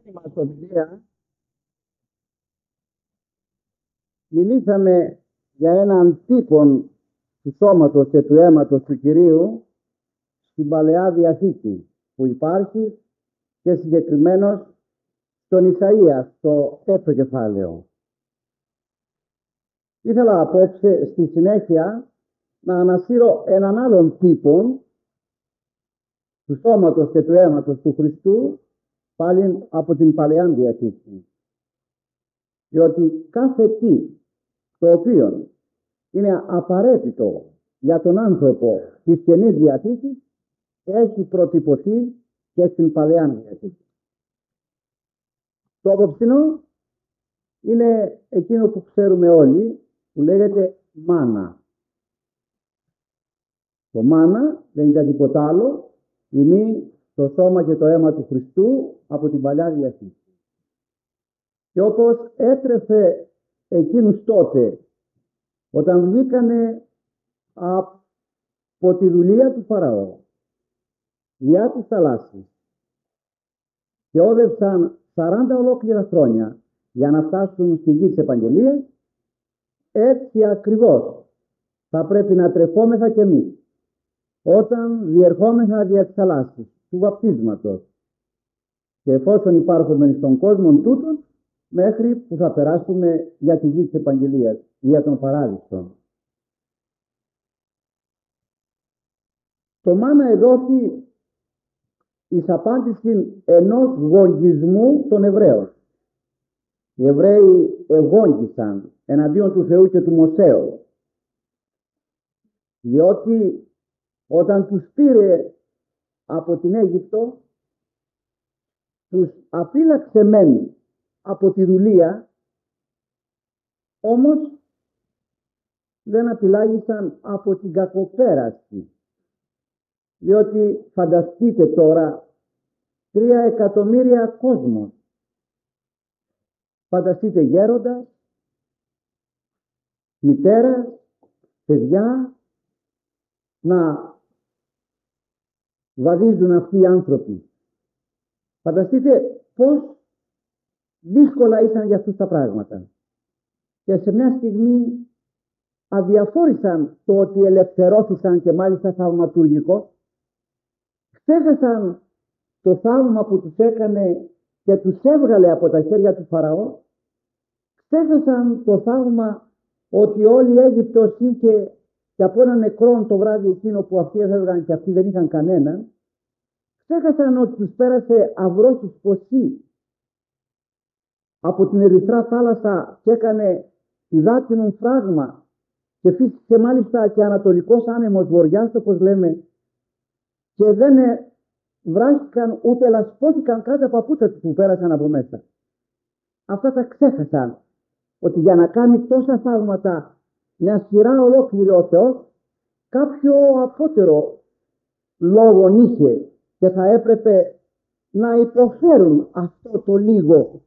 προηγούμενη μας ομιλία μιλήσαμε για έναν τύπο του σώματος και του αίματος του Κυρίου στην Παλαιά Διαθήκη που υπάρχει και συγκεκριμένος στον Ισαΐα, στο έκτο κεφάλαιο. Ήθελα απόψε στη συνέχεια να ανασύρω έναν άλλον τύπο του σώματος και του αίματος του Χριστού πάλι από την Παλαιά Διαθήκη. Διότι κάθε τι το οποίο είναι απαραίτητο για τον άνθρωπο της Καινής Διαθήκης έχει προτυπωθεί και στην Παλαιά Διαθήκη. Το απόψινό είναι εκείνο που ξέρουμε όλοι, που λέγεται μάνα. Το μάνα δεν ήταν τίποτα άλλο, είναι το σώμα και το αίμα του Χριστού από την Παλαιά Διαθήκη. Και όπως έτρεφε εκείνους τότε, όταν βγήκανε από τη δουλεία του Φαραώ, διά της θαλάσσης, και όδευσαν 40 ολόκληρα χρόνια για να φτάσουν στη γη της Επαγγελίας, έτσι ακριβώς θα πρέπει να τρεφόμεθα κι εμείς, όταν διερχόμεθα δια της θαλάσσης, του βαπτίσματος, και εφόσον υπάρχουμε στον κόσμο τούτον, μέχρι που θα περάσουμε για τη γη της Επαγγελίας, για τον Παράδεισο. Το μάνα εδόθη εις απάντηση ενός γογγισμού των Εβραίων. Οι Εβραίοι εγόγγισαν εναντίον του Θεού και του Μωσέου, διότι όταν τους πήρε από την Αίγυπτο, τους απείλαξε μεν από τη δουλεία, όμως δεν απειλάγησαν από την κακοπέραση. Διότι φανταστείτε τώρα 3 εκατομμύρια κόσμος. Φανταστείτε γέροντας, μητέρας, παιδιά, να βαδίζουν αυτοί οι άνθρωποι. Φανταστείτε πώς δύσκολα ήσαν για αυτούς τα πράγματα. Και σε μια στιγμή αδιαφόρησαν το ότι ελευθερώθησαν, και μάλιστα θαυματουργικό. Ξέχασαν το θαύμα που τους έκανε και τους έβγαλε από τα χέρια του Φαραώ. Ξέχασαν το θαύμα ότι όλη η Αίγυπτος είχε και από έναν νεκρόν το βράδυ εκείνο που αυτοί έφευγαν και αυτοί δεν είχαν κανέναν. Ξέχασαν ότι τους πέρασε αυρός ποσή από την Ερυθρά θάλασσα και έκανε υδάτινον φράγμα και φύσησε μάλιστα και ανατολικός άνεμος βοριάς, όπως λέμε, και δεν βράχηκαν ούτε λασπώθηκαν κάτω από παπούτσα τους που πέρασαν από μέσα. Αυτά τα ξέχασαν, ότι για να κάνει τόσα θαύματα μια σειρά ολόκληρη ο Θεός, κάποιο απότερο λόγο είχε και θα έπρεπε να υποφέρουν αυτό το λίγο,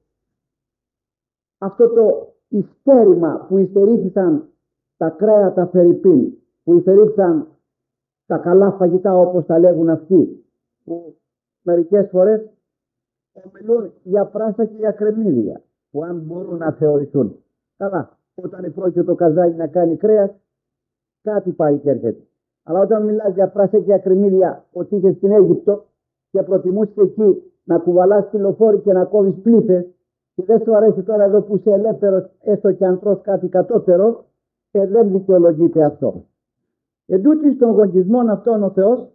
αυτό το υστερήμα που υστερήθησαν τα κρέατα φερρυπίν, που υστερήθησαν τα καλά φαγητά, όπως τα λέγουν αυτοί, που μερικές φορές ομιλούν για πράσα και για κρεμμύδια, που αν μπορούν να θεωρηθούν. Καλά, όταν πρόκειται το καζάνι να κάνει κρέας, κάτι πάει και έρχεται. Αλλά όταν μιλάς για πράσα και για κρεμμύδια, ότι είσαι στην Αίγυπτο και προτιμούσες εκεί να κουβαλάς τη λοφόρη και να κόβεις πλήθες, και δεν σου αρέσει τώρα εδώ που είσαι ελεύθερος, έστω και αν τρως κάτι κατώτερο, δεν δικαιολογείται αυτό. Εν τούτοις των γογγισμών αυτών ο Θεός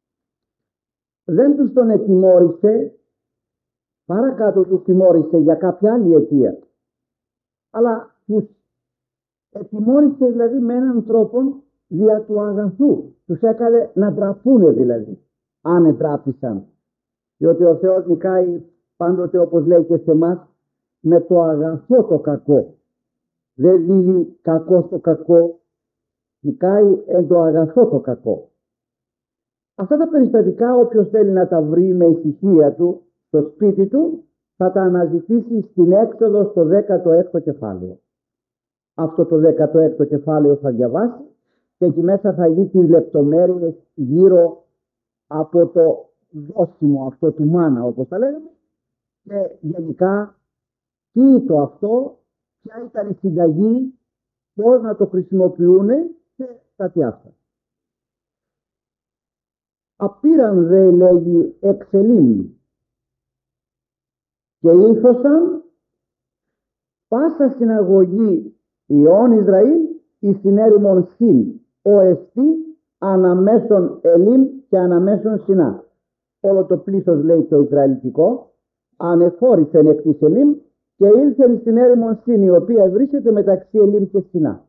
δεν τους τον ετιμώρησε, παρακάτω τους τιμώρησε για κάποια άλλη αιτία, αλλά τους ετιμώρησε δηλαδή με έναν τρόπο δια του αγαθού. Τους έκανε να ντραπούνε δηλαδή, αν εντράπησαν. Διότι ο Θεός νικάει πάντοτε, όπως λέει και σε εμάς, με το αγαθό το κακό. Δεν δίδει κακό στο κακό, νικάει εν το αγαθό το κακό. Αυτά τα περιστατικά, όποιος θέλει να τα βρει με ησυχία του στο σπίτι του, θα τα αναζητήσει στην Έξοδο στο 16ο κεφάλαιο. Αυτό το 16ο κεφάλαιο θα διαβάσει και εκεί μέσα θα δει τις λεπτομέρειες γύρω από το δόσιμο αυτό του μάνα, όπως τα λέγαμε, Και γενικά τι το αυτό, ποια ήταν η συνταγή, πώς να το χρησιμοποιούν και τα τι αυτά. Απήραν δε λέγει εξελίμ και ήλθωσαν πάσα συναγωγή Ιών Ισραήλ εις την έρημον Συν ο εστί αναμέσων Ελίμ και αναμέσων Σινά. Όλο το πλήθος, λέει, το Ισραηλιτικό ανεφόρησεν εκ της Ελίμ και ήλθεν στην έρημον Συν, η οποία βρίσκεται μεταξύ Ελίμ και Σινά.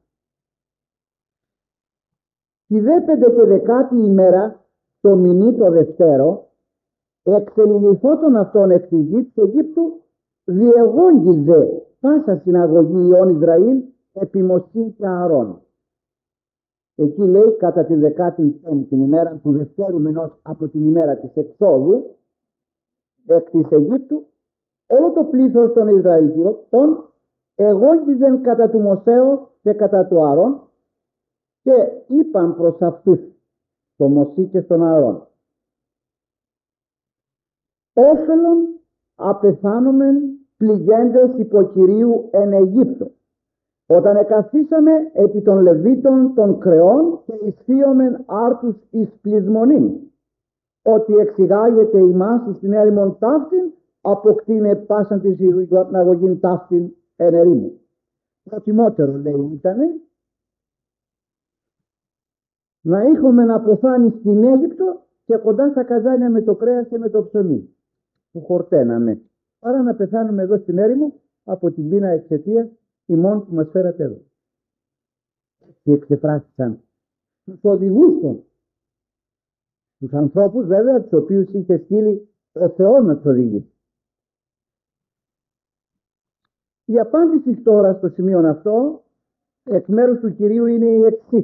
Τη δε 5η ημέρα, το μηνύ το Δευτέρο, εξελινηθότων αυτών εκ της γης της Αιγύπτου, διεγόγγιζε πάσα συναγωγή Ιών Ισραήλ επί Μωσή και Ααρών. Εκεί λέει κατά τη 15η ημέρα του Δευτέρου μηνός από την ημέρα της εξόδου εκ της Αιγύπτου, όλο το πλήθος των Ισραηλιτών εγόγγιζεν κατά του Μωσέως και κατά του Ααρών και είπαν προς αυτούς, το Μωσή και στον Ααρών, όφελον απεθάνομεν πληγέντες υποκυρίου εν Αιγύπτο, όταν εκαθίσαμε επί των Λεβίτων των κρεών και εισφύομεν άρτους εις πλεισμονήν, ότι εξηγάγεται ημάς στην έρημον ταύτην, αποκτήνε πάσαν της συναγωγήν ταύτην εν ερήμου. Προτιμότερο, λέει, ήτανε να είχαμε να αποφάνει στην Αίγυπτο και κοντά στα καζάνια με το κρέας και με το ψωμί που χορταίναμε, παρά να πεθάνουμε εδώ στην έρημο από την πείνα εξαιτίας ημών που μας φέρατε εδώ. Και εξεφράστησαν τους οδηγούς τους ανθρώπους, βέβαια, τους οποίους είχε στείλει ο Θεός να τους οδηγήσει. Η απάντηση τώρα στο σημείο αυτό εκ μέρους του Κυρίου είναι η εξής.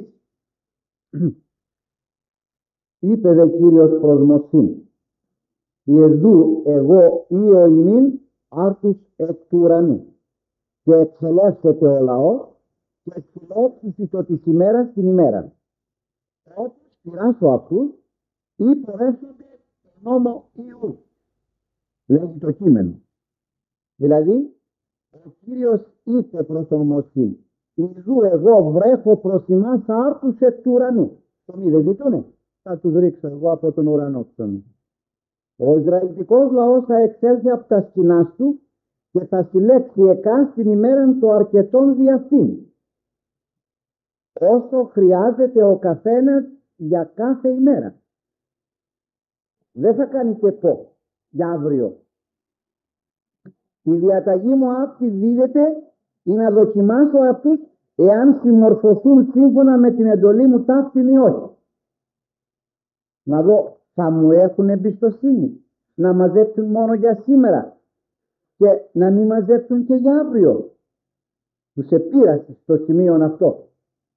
Είπε δε Κύριος προς Μωσήν, «Ιεδού εγώ ή ο ημίν άρτους εκ του ουρανού και εξελεύσεται ο λαός και συλλέξεις το της ημέρας την ημέρα. Όπως πειράσω αυτούς ή πορεύσονται τον νόμο Ιού». Λέγει το κείμενο. Δηλαδή, ο Κύριος είπε προς τον Μωσήν, «Ιδού εγώ βρέχω προς ημάς άρτους εκ του ουρανού». Το μη δεν ζητούνε, θα τους ρίξω εγώ από τον ουρανό ψωμί. Ο Ισραηλιτικός λαός θα εξέλθει από τα σκηνάς του και θα συλλέξει εκάς την ημέραν το αρκετόν δι' αυτήν, όσο χρειάζεται ο καθένας για κάθε ημέρα. Δεν θα κάνει και πω για αύριο. Η διαταγή μου αυτή δίδεται ή να δοκιμάσω αυτούς εάν συμμορφωθούν σύμφωνα με την εντολή μου ταύτην ή όχι. Να δω, θα μου έχουν εμπιστοσύνη να μαζέψουν μόνο για σήμερα και να μην μαζέψουν και για αύριο. Τους επήρασε στο σημείο αυτό.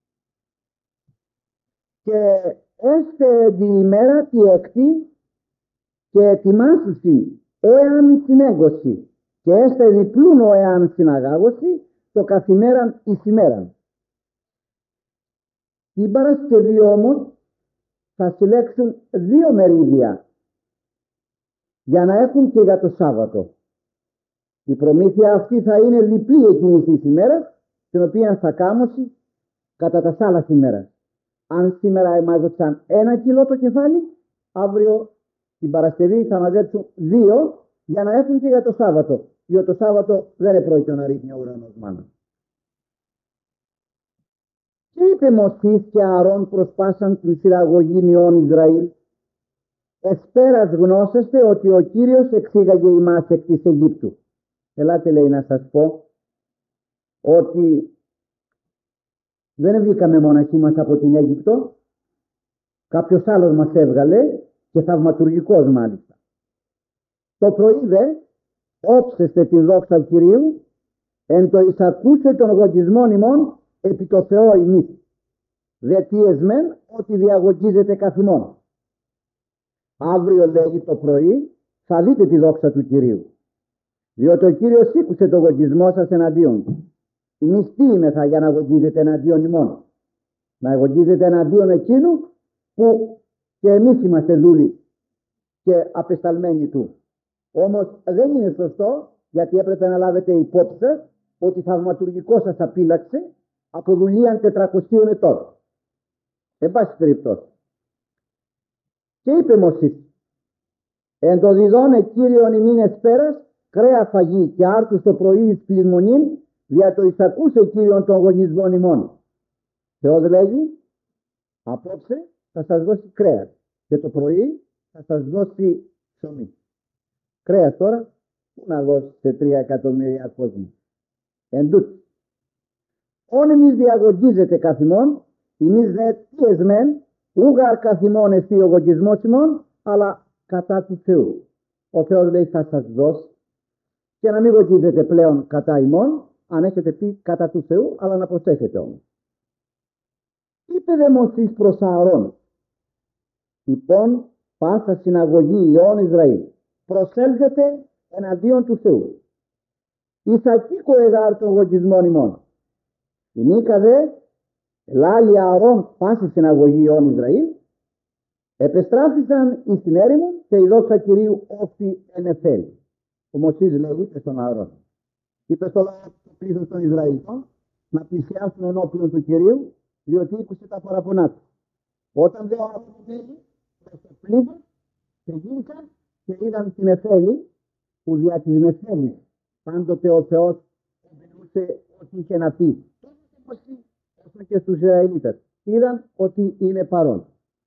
Και έστε την ημέρα τη έκτη και ετοιμάσουσι ο εάν συνέγωση και έστε διπλούν ο εάν συναγάγωση το καθημέραν εις ημέραν. Την Παρασκευή όμως θα συλλέξουν 2 μερίδια για να έχουν και για το Σάββατο. Η προμήθεια αυτή θα είναι διπλή εκείνης της ημέρας, την οποία θα κάμωσει κατά τα άλλα ημέρα. Αν σήμερα εμάζεψαν 1 κιλό το κεφάλι, αύριο την Παρασκευή θα μαζέψουν 2 για να έχουν και για το Σάββατο. Διότι το Σάββατο δεν επρόκειτο να ρίχνει ο ουρανός μάνα. Και είπε Μωσής και Ααρών προσπάσαν την συναγωγήν Ιών Ισραήλ, «Εσπέρας γνώσεστε ότι ο Κύριος εξήγαγε ημάς εκ της Αιγύπτου». Ελάτε, λέει, να σας πω ότι δεν βγήκαμε μοναχοί μας από την Αίγυπτο, κάποιος άλλος μας έβγαλε και θαυματουργικός μάλιστα. Το πρωί δε όψεστε τη δόξα Κυρίου εν το εισακούσε των γογγισμών ημών επί το Θεό ημίς. Δε τι εσμέν ότι διαγωγίζεται καθ' ημών. Αύριο, λέγει, το πρωί θα δείτε τη δόξα του Κυρίου. Διότι ο Κύριος σήκουσε το γογγισμό σας εναντίον του. Εμείς τι είμεθα για να γογγίζετε εναντίον ημών? Να γογγίζετε εναντίον εκείνου που και εμείς είμαστε δούλοι και απεσταλμένοι του. Όμως δεν είναι σωστό, γιατί έπρεπε να λάβετε υπόψη σας ότι θαυματουργικό σας απείλαξε από δουλεία 400 ετών. Εν πάση περιπτώσει. Και είπε Μωσής, εν το διδώνε Κύριον ημίν εσπέρας, κρέα φαγή και άρτους το πρωί εις πλημμονήν, δια το εισακούσε Κύριον των γονισμών ημών. Θεός λέγει, απόψε θα σας δώσει κρέας και το πρωί θα σας δώσει ψωμί. Κρέας τώρα, πού να δώσει σε 3 εκατομμύρια κόσμο. Εν τούτοι, όν εμείς διαγωγίζεται καθημών, εμείς δε τι εσμέν, ούγαρ καθημών εστί ο γωγισμός ημών, αλλά κατά του Θεού. Ο Θεός λέει θα σας δώσει και να μην γωγίζετε πλέον κατά ημών, αν έχετε πει κατά του Θεού, αλλά να προσέχετε όμως. Είπε δε Μωσής προς Ααρών, λοιπόν πάσα συναγωγή ιών Ισραήλ, προσέλθετε εναντίον του Θεού. Ισακήκο εγάρ των γωγισμών ημών. Η Νίκα δε, λάλη Ααρών πάση συναγωγή ιών Ισραήλ, επεστράφησαν εις την έρημο και η δόξα Κυρίου όφη ενεφέλη. Ο Μωσής λέει, είπε στον Ααρών, είπε στο λαό του πλήθους των Ισραηλιτών να πλησιάσουν ενώπιον του Κυρίου, διότι ήκουσε τα παραπονά του. Όταν δε ο Ααρών πήγε στο πλήθος, και γύρισαν και είδαν την Εφέλη, που δια της Νεφέλης πάντοτε ο Θεός εμπειρούσε ότι είχε να πει. Όσο και στους Ισραηλίτες είδαν ότι είναι παρόν.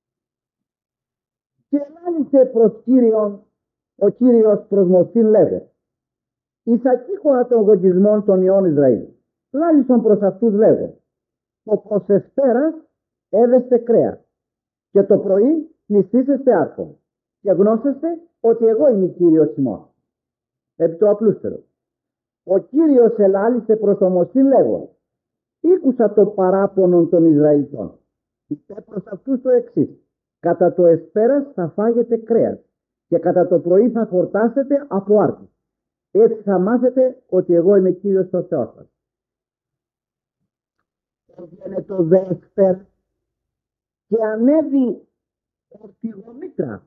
Και ελάλησε προς Κύριον ο Κύριος προς Μωσήν λέγε, Ισακήκοα των γωγισμών των ιών Ισραήλ. Λάλησον προς αυτούς λέγε, το προς εσπέρας έδεστε κρέας και το πρωί πλησίσεστε άρκον και γνώσεστε ότι εγώ είμαι Κύριος ημών. Επί το απλούστερο. Ο Κύριος ελάλησε προς το Μωσήν λέγον, ήκουσα το παράπονον των Ισραηλιτών. Είπε προς αυτούς το εξής, κατά το εσπέρας θα φάγετε κρέας και κατά το πρωί θα χορτάσετε από άρκους. Έτσι θα μάθετε ότι εγώ είμαι Κύριος ο Θεός σας. Έβγαινε το δε εσπέρ και ανέβη ορτιγομήτρα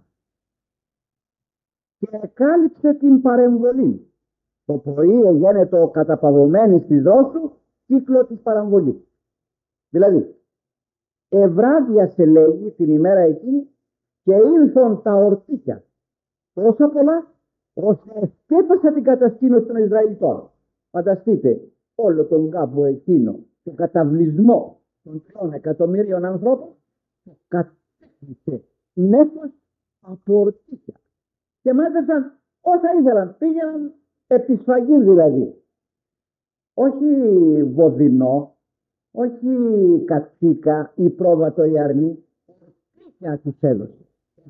και εκάλυψε την παρεμβολή. Το πρωί εγένετο ο καταπαγωμένης της δόσου κύκλο της παραμβολής. Δηλαδή, ευράδιασε λέγει την ημέρα εκείνη και ήλθον τα ορτίκια τόσο πολλά ώστε εσκέπασα την κατασκήνωση των Ισραηλιτών. Φανταστείτε όλο τον κάμπο εκείνο, τον καταβλισμό των 3 εκατομμύριων ανθρώπων, το κατέκλυσε νέφος από ορτίκια. Και μάζεψαν όσα ήθελαν, πήγαιναν επί σφαγής δηλαδή. Όχι βοδινό, όχι κατσίκα ή πρόβατο ή αρνί, ορτίκια τους έδωσε.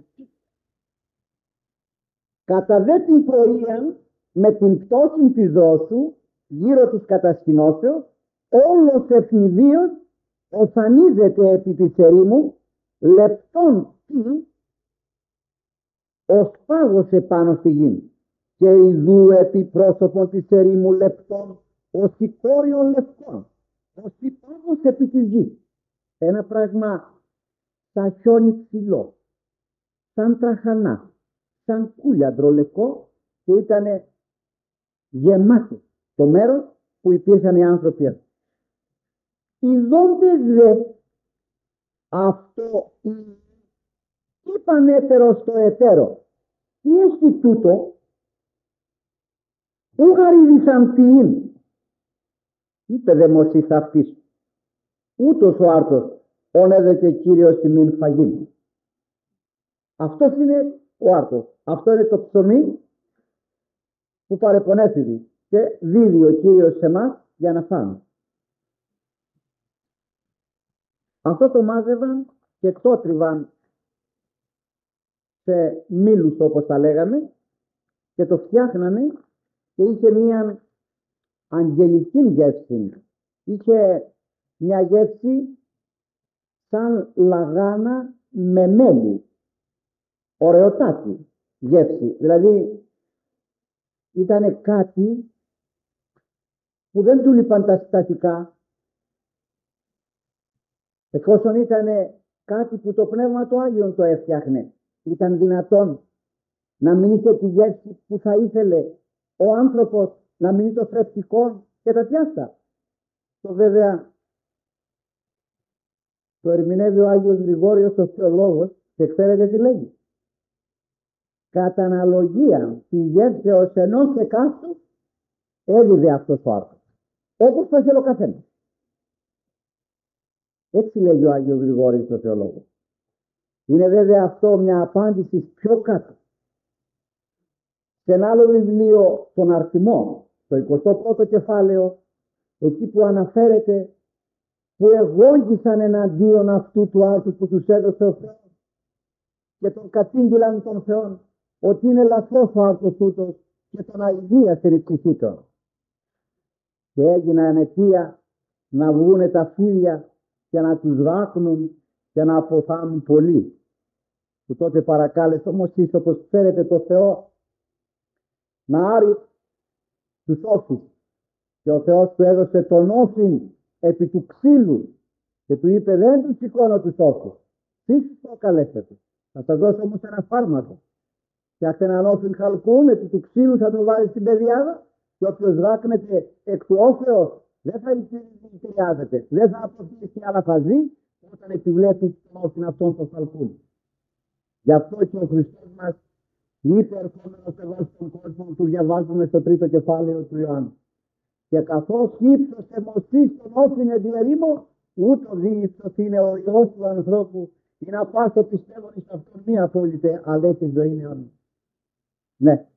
Κατά δε την πρωία με την πτώση της δόσου γύρω της κατασκηνώσεως, όλος ευνηδίος οφανίζεται επί της ερήμου λεπτόν τι ως πάγος επάνω στη γη και ιδού επί πρόσωπον της ερήμου λεπτόν ως οικόριον λευκών, ως πάγος επί της γης. Ένα πράγμα σαν χιόνι ψηλό, σαν τραχανά, σαν κούλιαντρο λευκό, και ήταν γεμάτο το μέρος που υπήρχαν οι άνθρωποι. Οι δόντες δε αυτό είπαν έτερο στο εταίρο. Τι έχει τούτο, ουγαρίδισαν ποιήν. Είπε δε Μωσής αυτής, ούτως ο άρτος, όν έδεκε Κύριος ημίν φαγήν. Αυτός είναι ο άρτος. Αυτό είναι το ψωμί που παρεπονέθη και δίδει ο Κύριος σε εμάς για να φάμε. Αυτό το μάζευαν και το τριβαν σε μήλους όπως τα λέγαμε και το φτιάχνανε και είχε μια αγγελική γεύση. Είχε μια γεύση σαν λαγάνα με μέλι. Ωραιοτάτη γεύση. Δηλαδή ήταν κάτι που δεν του λείπαν τα συστατικά, εφόσον ήταν κάτι που το Πνεύμα του Άγιον το έφτιαχνε. Ήταν δυνατόν να μην είχε τη γεύση που θα ήθελε ο άνθρωπος, να μην είναι το θρεπτικό και τα πιάστα. Το βέβαια το ερμηνεύει ο Άγιος Γρηγόριος ο θεολόγος και ξέρετε τι λέγει. Κατά αναλογία τη γεύσεως ενός εκάστου έδιδε αυτός ο άνθρωπος. Όπως το θέλει ο καθένας. Έτσι λέγει ο Άγιος Γρηγόριος ο θεολόγος. Είναι βέβαια αυτό μια απάντηση πιο κάτω. Σε ένα άλλο βιβλίο, τον Αρθιμό, το 21ο κεφάλαιο, εκεί που αναφέρεται που εγώγησαν εναντίον αυτού του άρθρου που τους έδωσε ο Θεός και τον κατήγγυλαν των Θεών ότι είναι λαθρός ο άρθρος τούτος και τον αηδίασε η ψυχή του. Και έγιναν αιτία να βγούνε τα φύλλα και να τους ράχνουν και να αποθάνουν πολύ. Που τότε παρακάλεσε όμως εσείς, όπως ξέρετε, το Θεό να άρει τους όφης. Και ο Θεός του έδωσε τον όφιν επί του ξύλου και του είπε δεν του σηκώνω τους όφους. Εσείς το καλέσατε. Θα σας δώσω όμως ένα φάρμακο. Φτιάξτε έναν όφιν χαλκούν επί του ξύλου, θα το βάλει στην πεδιάδα και όποιος ράκνεται εκ του όφεως δεν θα επηρεάζεται. Δεν θα αποθήσει αλλά θα ζει όταν επιβλέπει τον όφιν αυτόν το χαλκούν. Γι' αυτό και ο Χριστός μας είπε ερχόμενος εδώ στον κόσμο, του διαβάζουμε στο 3ο κεφάλαιο του Ιωάννου. Και καθώς ύψωσε μοσής τον όφιν εν τη ερήμο, ούτω διύψος είναι ο Υιός του ανθρώπου, ή να πάσω πιστεύω εις αυτόν μη απόλυτε, αλλά έχει ζωή αιώνια. Ναι.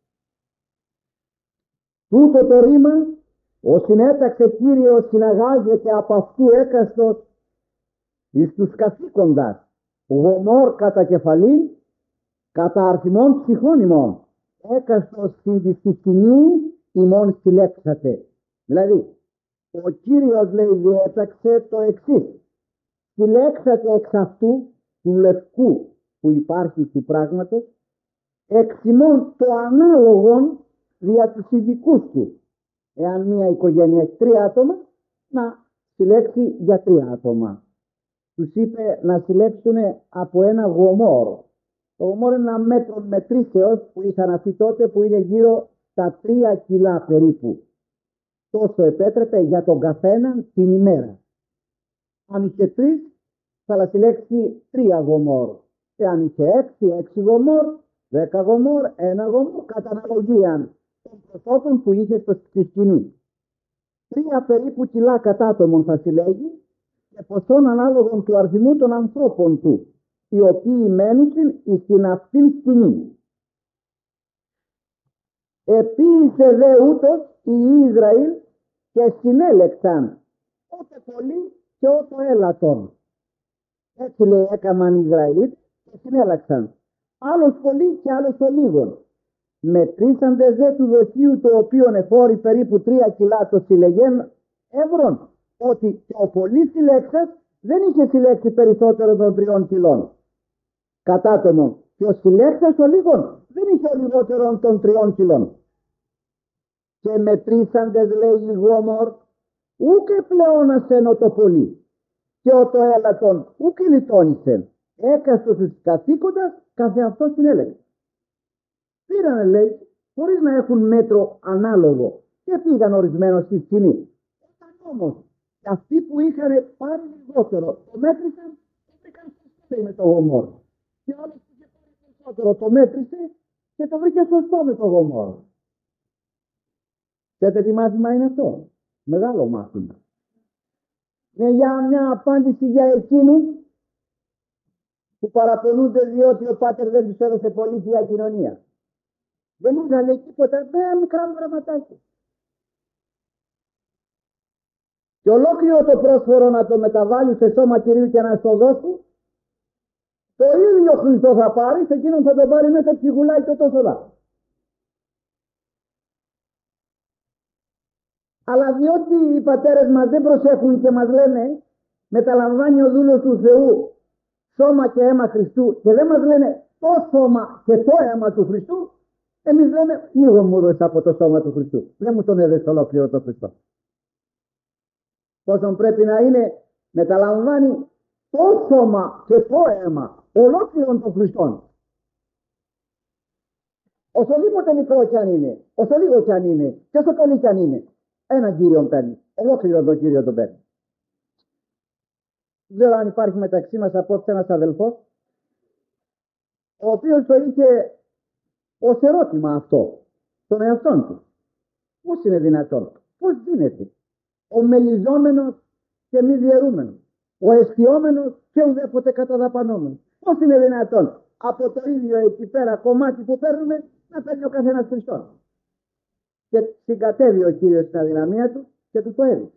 Τούτο το ρήμα, ο συνέταξε Κύριος συναγάγεται από αυτού έκαστος εις τους καθήκοντας, γομόρ κατά κεφαλήν, κατά αρθιμών ψυχών ημών, έκαστος στην τη σκηνή ημών συλλέξατε. Δηλαδή, ο Κύριος λέει διέταξε το εξής. Συλλέξατε εξ αυτού του λευκού που υπάρχει του πράγματος, εξ ημών το ανάλογον δια τους ειδικούς του. Εάν μια οικογένεια έχει 3 άτομα, να συλλέξει για 3 άτομα. Τους είπε να συλλέξουν από ένα γομόρο. Το γομόρο είναι ένα μέτρο μετρήσεως που είχαν αυτοί τότε που είναι γύρω στα 3 κιλά περίπου. Τόσο επέτρεπε για τον καθένα την ημέρα. Αν είχε 3, θα συλλέξει 3 γομόρ. Εάν είχε 6 γομόρ, 10 γομόρ, 1 γομόρ, κατά αναλογία των προσώπων που είχε στη σκηνή. 3 περίπου κιλά κατάτομον θα συλλέγει και ποσόν ανάλογον του αριθμού των ανθρώπων του, οι οποίοι μένουν στην αυτήν σκηνή. Επίησε δε ούτως οι Ισραήλ και συνέλεξαν ότε πολύ και ότο έλατον. Έτσι λέει έκαναν οι Ισραήλ και συνέλεξαν. Άλλος πολύ και άλλος ο λίγον. Μετρήσαντες δε του δοχείου το οποίο εφόρει περίπου 3 κιλά το συλλεγέν εύρων, ότι και ο πολύ συλλέξας δεν είχε συλλέξει περισσότερο των 3 κιλών. Κατάτομον. Και ο συλλέξας ο λίγον δεν είχε λιγότερο των 3 κιλών. Και μετρήσαντες λέει οι γόμορ, ούκε πλέον ασένω το πολύ. Και ο το έλατον ούκε λιτώνησεν. Έκαστος τους καθήκοντας καθε αυτό συνέλεξε. Πήρανε λέει, χωρίς να έχουν μέτρο ανάλογο και πήγαν ορισμένος στη σκηνή. Όταν όμως αυτοί που είχαν πάρει λιγότερο το μέτρησαν, το βρήκαν σωστό με το γομόρ. Και όλος που είχε πάρει περισσότερο το μέτρησε και το βρήκε σωστό με το γομόρ. Ξέρετε τι μάθημα είναι αυτό? Μεγάλο μάθημα. Είναι για μια απάντηση για εκείνους που παραπονούνται διότι ο Πάτερ δεν τους έδωσε πολύ θεία κοινωνία. Δεν είχαν τίποτα, ένα μικρά γραμματάκια. Και ολόκληρο το πρόσφορο να το μεταβάλει σε σώμα Κυρίου και να στο δώσει, το ίδιο Χριστό θα πάρει, σε εκείνον θα το πάρει μέσα ψυχουλάει και τόσο δά. Αλλά διότι οι πατέρες μας δεν προσέχουν και μας λένε μεταλαμβάνει ο δούλος του Θεού σώμα και αίμα Χριστού και δεν μας λένε το σώμα και το αίμα του Χριστού, εμείς λέμε λίγο μου έδωσε από το σώμα του Χριστού. Δεν μου τον έδωσε ολόκληρο το Χριστό. Πόσον πρέπει να είναι μεταλαμβάνει το σώμα και το αίμα ολόκληρον των Χριστών. Οσοδήποτε μικρό κι αν είναι, όσο λίγο κι αν είναι, και όσο πολύ κι αν είναι, έναν Κύριο παίρνει. Ολόκληρο τον Κύριο τον παίρνει. Δεν ξέρω αν υπάρχει μεταξύ μας απόψε ένας αδελφός, ο οποίος το είχε ως ερώτημα αυτό, τον εαυτόν του. Πώς είναι δυνατόν, πώς γίνεται ο μελιζόμενος και μη διαιρούμενος, ο αισιόμενος και ουδέποτε καταδαπανόμενος? Πώς είναι δυνατόν από το ίδιο εκεί πέρα κομμάτι που παίρνουμε να παίρνει ο καθένας Χριστόν? Και συγκατέβει ο Κύριος στην αδυναμία του και του το έδειξε.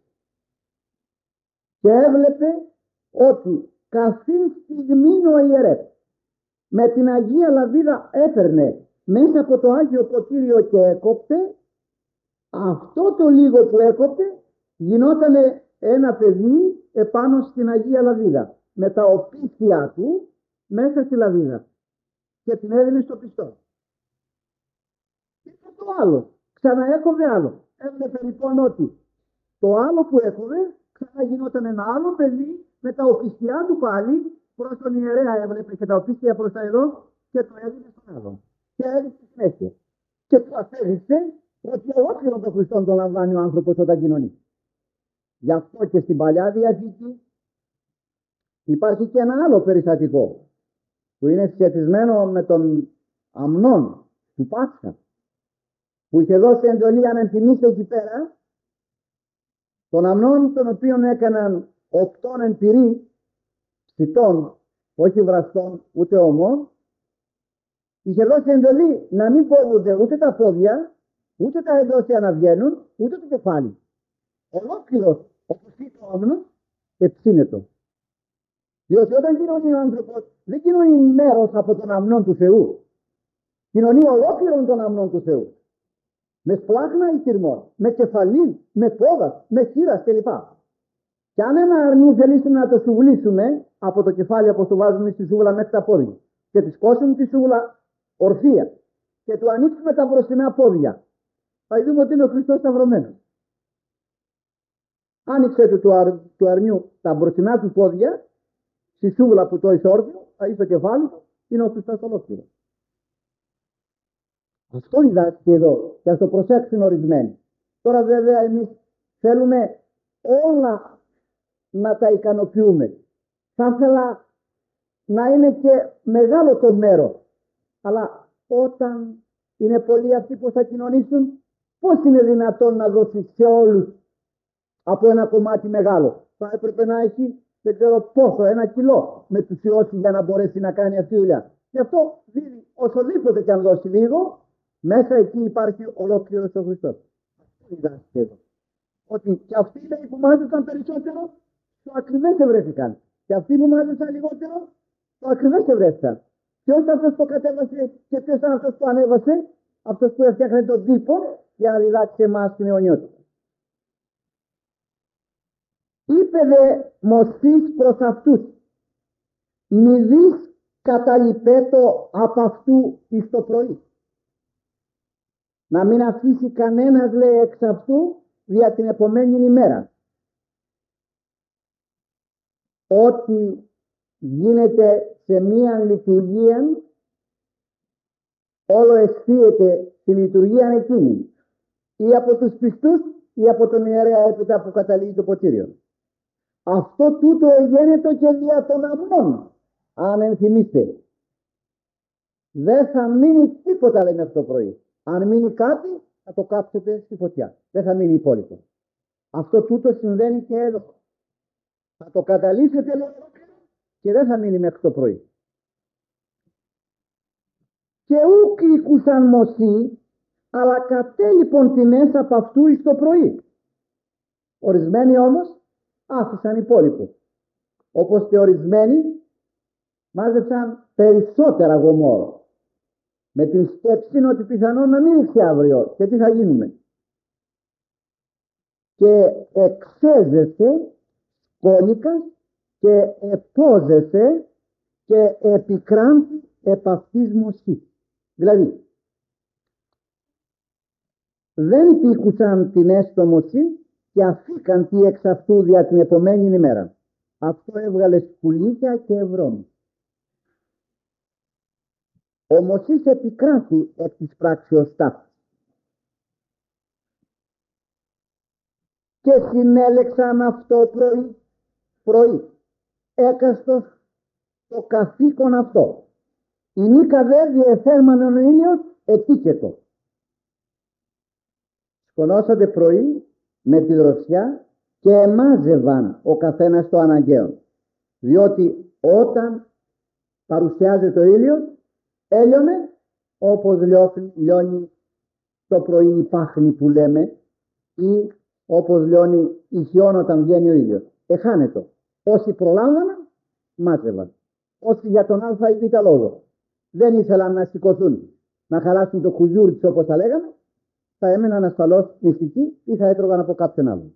Και έβλεπε ότι καθήν στιγμή ο ιερεύς με την Αγία Λαβίδα έπαιρνε μέσα από το Άγιο Ποτήριο και έκοπτε, αυτό το λίγο που έκοπτε γινόταν ένα παιδί επάνω στην Αγία Λαβίδα με τα οπίσθια του μέσα στη Λαβίδα και την έδινε στο πιστό. Και το άλλο ξαναέκοβε άλλο. Έβλεπε λοιπόν ότι το άλλο που έκοβε ξαναγινόταν ένα άλλο παιδί με τα οπίσθια του πάλι προς τον ιερέα, έβλεπε και τα οπίσθια προς τα εδώ και το έδινε στον άλλο. Και έδειξε συνέχεια. Και του αφέδειξε ότι ολόκληρο τον Χριστόν τον λαμβάνει ο άνθρωπος όταν κοινωνεί. Γι' αυτό και στην Παλιά Διαθήκη υπάρχει και ένα άλλο περιστατικό που είναι σχετισμένο με τον Αμνών του Πάσχα, που είχε δώσει εντολή, αν ενθυμίστε εκεί πέρα, τον Αμνών τον οποίον έκαναν 8 εν πυρί ψητών, όχι βραστών ούτε ομών, είχε δώσει εντολή να μην κόβονται ούτε τα πόδια, ούτε τα εντόσια να βγαίνουν, ούτε το κεφάλι. Ολόκληρος όπως είπε ο Αμνός εψύνετο. Διότι όταν κοινωνεί ο άνθρωπος δεν κοινωνεί μέρος από τον αμνόν του Θεού. Κοινωνεί ολόκληρον τον αμνόν του Θεού. Με σπλάχνα ή κυρμών, με κεφαλή, με πόδα, με χείρας κλπ. Και αν ένα αρνί θελήσουμε να το σουβλήσουμε από το κεφάλι, όπως το βάζουμε στη σούβλα μέχρι τα πόδια, και τη σκόσουμε τη σούβλα ορθία και του ανοίξουμε τα μπροστινά πόδια, θα δούμε ότι είναι ο Χριστός σταυρωμένος. Άνοιξε του αρνιού τα μπροστινά του πόδια, στη σούβλα που το εισόρθιο, θα είσαι το κεφάλι του, είναι ο Χριστός ολόκληρο. Αυτό διδάσκει εδώ και ας το προσέξουν ορισμένοι. Τώρα βέβαια εμείς θέλουμε όλα να τα ικανοποιούμε. Θα ήθελα να είναι και μεγάλο το μέρος. Αλλά όταν είναι πολλοί αυτοί που θα κοινωνήσουν, πώς είναι δυνατόν να δώσεις σε όλους από ένα κομμάτι μεγάλο? Θα έπρεπε να έχει δεν ξέρω πόσο, 1 κιλό μετουσιώσει για να μπορέσει να κάνει αυτή τη δουλειά. Γι' αυτό δίνει οσοδήποτε και αν δώσει λίγο, μέσα εκεί υπάρχει ολόκληρος ο Χριστός. Αυτό διδάσκει εδώ. Ότι και αυτοί λέει που μάζεψαν περισσότερο, το ακριβές ευρέθηκαν. Και αυτοί που μάζεψαν λιγότερο, το ακριβές ευρέθηκαν. Ποιος ήταν αυτός που κατέβασε και ποιος ήταν αυτός που ανέβασε? Αυτός που έφτιαχνε τον τύπο για να διδάξει εμάς την αιωνιότητα. Είπε δε Μωσής προς αυτούς, μη δεις καταλιπέτω από αυτού εις το πρωί. Να μην αφήσει κανένας, λέει, εξ αυτού για την επομένη ημέρα. Ό,τι γίνεται σε μία λειτουργία, όλο αισθίεται στη λειτουργία εκείνη. Ή από τους πιστούς ή από τον ιερέα έπειτα που καταλήγει το ποτήριο. Αυτό τούτο εγένετο και δια των αμνών. Αν ενθυμίστε, δεν θα μείνει τίποτα, λένε αυτό το πρωί. Αν μείνει κάτι, θα το κάψετε στη φωτιά. Δεν θα μείνει υπόλοιπο. Αυτό τούτο συμβαίνει και εδώ. Θα το καταλήξετε και δεν θα μείνει μέχρι το πρωί. Και ούκ ήκουσαν Μωσή, αλλά κατέλειπον τιμές από αυτού εις το πρωί. Ορισμένοι όμως άφησαν υπόλοιπο. Όπως και ορισμένοι μάζεψαν περισσότερα γομόρο. Με την σκέψη ότι πιθανόν να μην ήρθε αύριο και τι θα γίνουμε. Και εξέζεσε κόλικας και επόζεσε και επικράνθη επ' αυτής Μωσή. Δηλαδή, δεν πήκουσαν την έστω Μωσή και αφήκαν τι εξ αυτού δια την επομένη ημέρα. Αυτό έβγαλε σκουλίκια και ευρώμη. Όμως εις επικράτει εκ της πράξεως ταύτης. Και συνέλεξαν αυτό πρωί έκαστος το καθήκον αυτό. Η νύκα δε διεθέρμανον ο ήλιος ετίκετο. Σκονώσατε πρωί με τη δροσιά και εμάζευαν ο καθένας το αναγκαίο. Διότι όταν παρουσιάζεται ο ήλιος, έλειωνε όπως λιώνει το πρωί η πάχνη που λέμε, ή όπως λιώνει η χιόν όταν βγαίνει ο ήλιος. Εχάνετο. Όσοι προλάβαναν, μάζευαν. Όσοι για τον α ή β λόγο δεν ήθελαν να σηκωθούν, να χαλάσουν το κουζούρι τους όπως θα λέγαμε, θα έμεναν ασφαλώς νηστικοί ή θα έτρωγαν από κάποιον άλλον.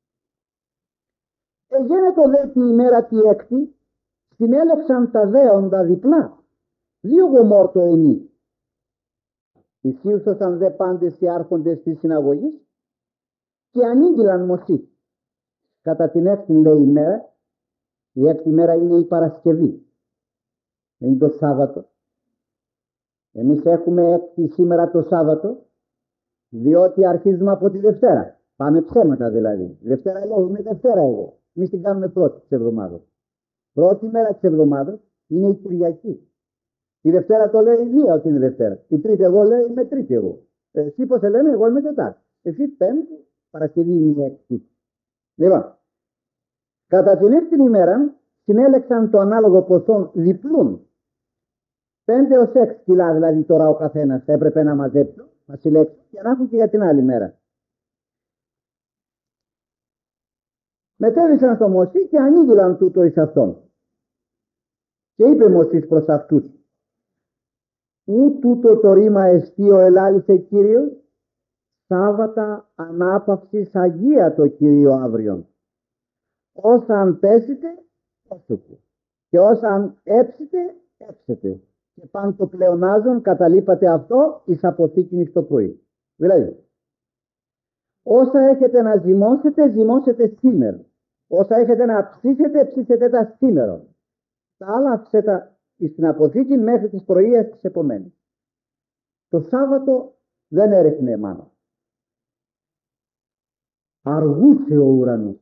Εγένετο δε τη ημέρα τη έκτη, συνέλεξαν τα δέοντα διπλά, δύο γομόρτο ενή. Εισήλθωσαν δε πάντες οι άρχοντες της συναγωγής και ανήγγυλαν Μωσή. Κατά την έκτη λέει ημέρα, η έκτη μέρα είναι η Παρασκευή, είναι το Σάββατο. Εμείς έχουμε έκτη σήμερα το Σάββατο, διότι αρχίζουμε από τη Δευτέρα. Πάμε ψέματα δηλαδή. Δευτέρα λέγουμε Δευτέρα εγώ. Εμείς την κάνουμε πρώτη της εβδομάδας. Πρώτη μέρα της εβδομάδας είναι η Κυριακή. Η Δευτέρα το λέει η Λία ότι είναι Δευτέρα. Η Τρίτη εγώ λέει είμαι Τρίτη εγώ. Εσύ πως σε λένε εγώ είμαι Τετάρτη. Εσύ Πέμπτη, Παρασκευή είναι η έκτη. Λοιπόν, κατά την έκτη ημέρα συνέλεξαν το ανάλογο ποσό διπλούν. 5 έως 6 κιλά δηλαδή τώρα ο καθένας έπρεπε να μαζέψουν, να συλλέξουν και να έχουν και για την άλλη μέρα. Μετέβησαν στο Μωσή και ανήγγυλαν τούτο εις αυτόν. Και είπε Μωσής προς αυτούς, ου τούτο το ρήμα εστίο ελάλησε Κύριος, Σάββατα ανάπαυσης Αγία το Κύριο αύριον. Όσα αν πέσετε, πέσετε. Και όσα αν έψετε, έψετε. Και παν το πλεονάζον καταλείπατε αυτό εις αποθήκην το πρωί. Δηλαδή, όσα έχετε να ζυμώσετε, ζυμώσετε σήμερα. Όσα έχετε να ψήσετε, ψήσετε τα σήμερα. Τα άλλα ψέτα στην αποθήκη μέχρι τις πρωίες της επομένης. Το Σάββατο δεν έριχνε μάνα. Αργούσε ο ουρανός.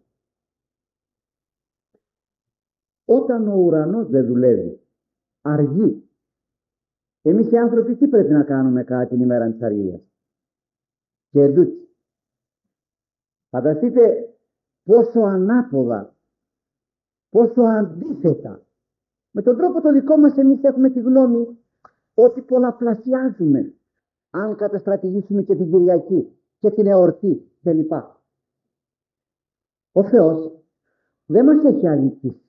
Όταν ο ουρανός δεν δουλεύει, αργεί. Εμείς οι άνθρωποι τι πρέπει να κάνουμε κατά την ημέρα της αργίας? Και εντούτοι. Φανταστείτε πόσο ανάποδα, πόσο αντίθετα. Με τον τρόπο το δικό μας εμείς έχουμε τη γνώμη ότι πολλαπλασιάζουμε αν καταστρατηγήσουμε και την Κυριακή και την εορτή κλπ. Ο Θεός δεν μας έχει αδικήσει.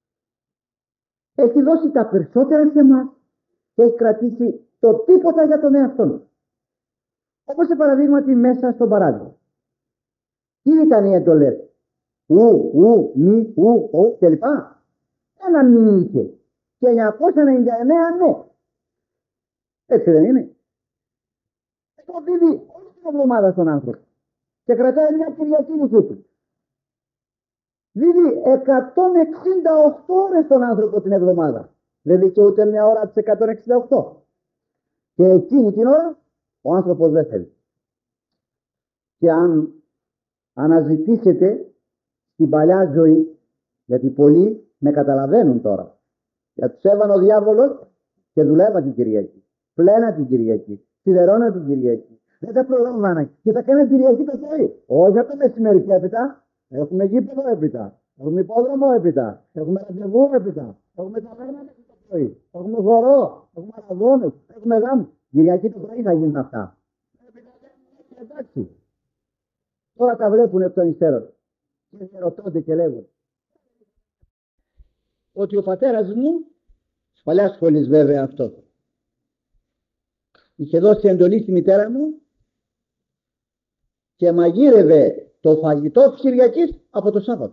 Έχει δώσει τα περισσότερα σε εμάς και έχει κρατήσει το τίποτα για τον εαυτό μας. Όπως σε παραδείγματι μέσα στον παράδειγμα. Τι ήταν οι εντολές? Μη, ο κλπ. Ένα μη είχε. Και 999 ναι. Έτσι δεν είναι? Το δίδει όλη την εβδομάδα στον άνθρωπο. Και κρατάει μια Κυριακή δική του. Δίδει 168 ώρες στον άνθρωπο την εβδομάδα. Δεν δικαιούται μια ώρα τις 168. Και εκείνη την ώρα ο άνθρωπος δεν θέλει. Και αν αναζητήσετε στην παλιά ζωή, γιατί πολλοί με καταλαβαίνουν τώρα, για τους έβανε ο διάβολος και δουλεύαν την Κυριακή. Πλένα την Κυριακή. Σιδερώνα την Κυριακή. Δεν τα προλαμβάνα. Και τα κάνανε Κυριακή το πρωί. Όχι από το μεσημέρι και έπειτα. Έχουμε γήπεδο έπειτα. Έχουμε υπόδρομο έπειτα. Έχουμε ραντεβού έπειτα. Έχουμε ταβέρνα το πρωί. Έχουμε χορό. Έχουμε αραβώνες. Έχουμε γάμους. Κυριακή το πρωί θα γίνουν αυτά. Εντάξει. Τώρα τα βλέπουν από τον υστέρων. Και ρωτώνται και λέγουν ότι ο πατέρας μου, της παλιάς σχολής βέβαια αυτό, είχε δώσει εντολή στη μητέρα μου και μαγείρευε το φαγητό της Κυριακής από το Σάββατο.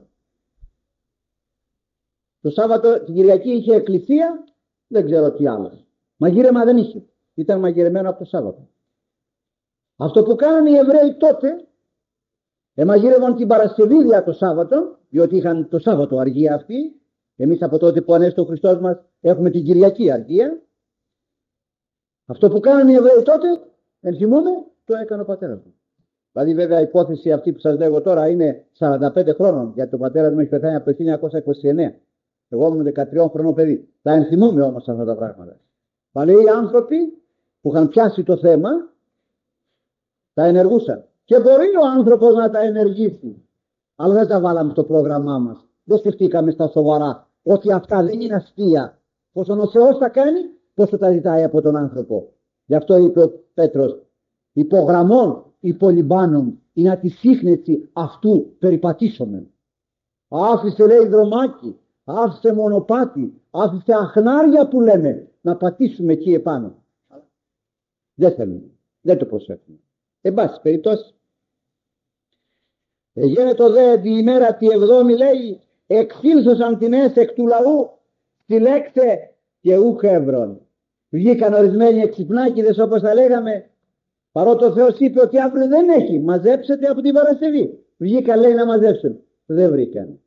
Το Σάββατο την Κυριακή είχε εκκλησία, δεν ξέρω τι άλλο. Μαγείρεμα δεν είχε. Ήταν μαγειρεμένο από το Σάββατο. Αυτό που κάνανε οι Εβραίοι τότε, μαγείρευαν την Παρασκευή για το Σάββατο, διότι είχαν το Σάββατο αργία αυτή. Εμείς από τότε που ανέστη ο Χριστός μας έχουμε την Κυριακή αργία. Αυτό που κάνανε οι Εβραίοι τότε, ενθυμούμε, το έκανε ο πατέρας μου. Δηλαδή βέβαια η υπόθεση αυτή που σας λέγω τώρα είναι 45 χρόνων, γιατί ο πατέρας μου έχει πεθάνει από το 1929. Εγώ ήμουν 13 χρονών παιδί. Τα ενθυμούμε όμως αυτά τα πράγματα. Πάλι οι άνθρωποι που είχαν πιάσει το θέμα, τα ενεργούσαν. Και μπορεί ο άνθρωπος να τα ενεργήσει. Αλλά δεν τα βάλαμε στο πρόγραμμά μας. Δεν σκεφτήκαμε στα σοβαρά ότι αυτά δεν είναι αστεία. Πόσο ο Θεός τα κάνει, πόσο τα ζητάει από τον άνθρωπο. Γι' αυτό είπε ο Πέτρος, υπογραμμών υπολυμπάνων είναι τη σύχνεση αυτού περιπατήσομεν. Άφησε, λέει, δρομάκι, άφησε μονοπάτι, άφησε αχνάρια που λέμε, να πατήσουμε εκεί επάνω. Δεν θέλουμε, δεν το προσέχουμε. Εν πάση περιπτώσει, γίνεται δε τη ημέρα τη εβδόμη, λέει, εξήλθωσαν την εκ του λαού στη λέξε και ούχ εύρων. Βγήκαν ορισμένοι εξυπνάκηδες, όπως τα λέγαμε, παρότι ο Θεός είπε ότι αύριο δεν έχει, μαζέψετε από την Παρασκευή. Βγήκαν, λέει, να μαζέψουν. Δεν βρήκαν.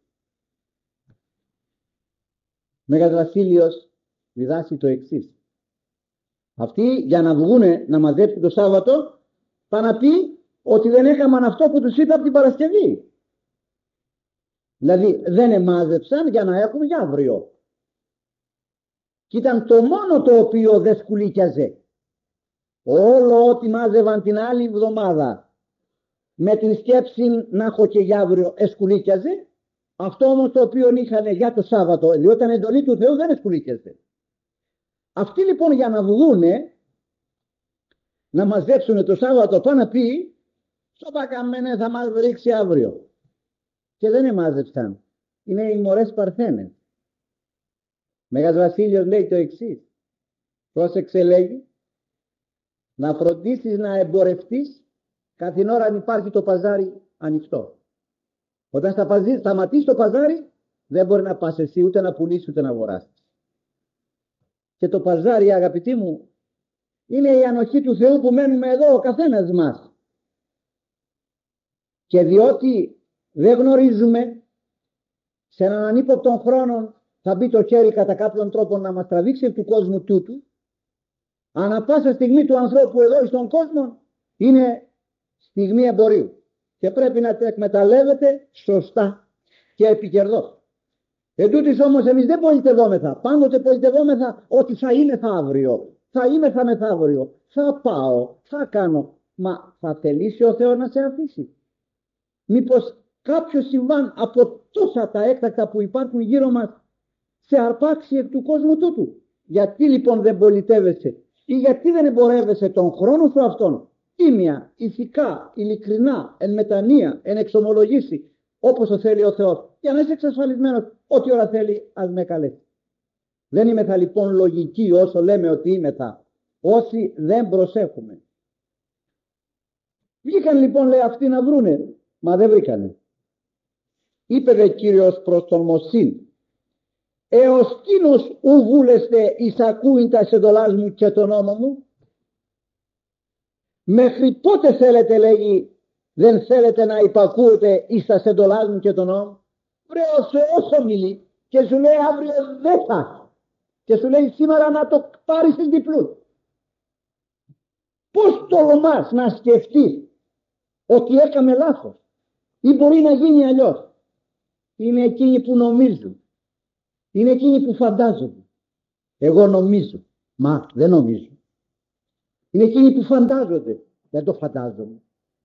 Μέγας Βασίλειος διδάσκει το εξής. Αυτοί για να βγούνε να μαζέψουν το Σάββατο, θα να πει ότι δεν έκαναν αυτό που τους είπε από την Παρασκευή. Δηλαδή δεν εμάζεψαν για να έχουν για αύριο. Και ήταν το μόνο το οποίο δεν σκουλίκιαζε. Όλο ό,τι μάζευαν την άλλη εβδομάδα με την σκέψη να έχω και για αύριο εσκουλίκιαζε. Αυτό όμως το οποίο είχαν για το Σάββατο, διότι ήταν εντολή του Θεού, δεν εσκουλίκιαζε. Αυτοί λοιπόν για να βγούνε να μαζέψουν το Σάββατο, πάνε να πει στο πακαμένε θα μας ρίξει αύριο. Και δεν εμάζεψαν. Είναι οι μωρές παρθένες. Μέγας Βασίλειος λέει το εξής. Πρόσεξε, λέγει, να φροντίσεις να εμπορευτείς κάθε ώρα αν υπάρχει το παζάρι ανοιχτό. Όταν σταματήσει το παζάρι, δεν μπορεί να πας εσύ ούτε να πουλήσεις ούτε να αγοράσεις. Και το παζάρι, αγαπητοί μου, είναι η ανοχή του Θεού που μένουμε εδώ ο καθένας μας. Και διότι δεν γνωρίζουμε, σε έναν ανύποπτον χρόνο θα μπει το χέρι κατά κάποιον τρόπο να μας τραβήξει από του κόσμου τούτου. Ανά πάσα στιγμή του ανθρώπου εδώ στον κόσμο είναι στιγμή εμπορίου. Και πρέπει να τα εκμεταλλεύεται σωστά και επικερδώς. Ετούτοις όμως εμείς δεν πολιτευόμεθα. Πάντοτε πολιτευόμεθα ότι θα είμαι θα αύριο. Θα είμαι θα μεθαύριο. Θα πάω. Θα κάνω. Μα θα θελήσει ο Θεός να σε αφήσει? Μήπως κάποιο συμβάν από τόσα τα έκτακτα που υπάρχουν γύρω μας σε αρπάξει εκ του κόσμου τούτου? Γιατί λοιπόν δεν πολιτεύεσαι ή γιατί δεν εμπορεύεσαι τον χρόνο σου αυτόν τίμια, ηθικά, ειλικρινά, εν μετανία, εν εξομολογήσει, όπως το θέλει ο Θεός, για να είσαι εξασφαλισμένος ό,τι ώρα θέλει ας με καλέσει. Δεν είμεθα λοιπόν λογικοί όσο λέμε ότι είμεθα, όσοι δεν προσέχουμε. Βγήκαν λοιπόν, λέει, αυτοί να βρούνε, μα δεν βρήκανε. Είπε δε Κύριος προς τον Μωσήν, έως τίνος ου βούλεστε εισακούειν τα εντολάς μου και τον νόμο μου? Μέχρι πότε θέλετε, λέγει, δεν θέλετε να υπακούετε εις τα εντολάς μου και τον νόμο? Βρε, ο Θεός ομιλεί και σου λέει αύριο δεν θα, και σου λέει σήμερα να το πάρεις εις διπλού. Πώς τολμάς να σκεφτείς ότι έκαμε λάθος ή μπορεί να γίνει αλλιώς? Είναι εκείνοι που νομίζουν, είναι εκείνοι που φαντάζονται. Εγώ νομίζω, μα δεν νομίζω. Είναι εκείνοι που φαντάζονται, δεν το φαντάζομαι.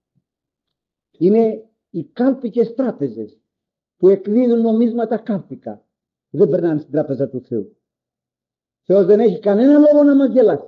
Είναι οι κάλπικες τράπεζες που εκδίδουν νομίσματα κάλπικα. Δεν περνάνε στην τράπεζα του Θεού. Ο Θεός δεν έχει κανένα λόγο να μας γελάσει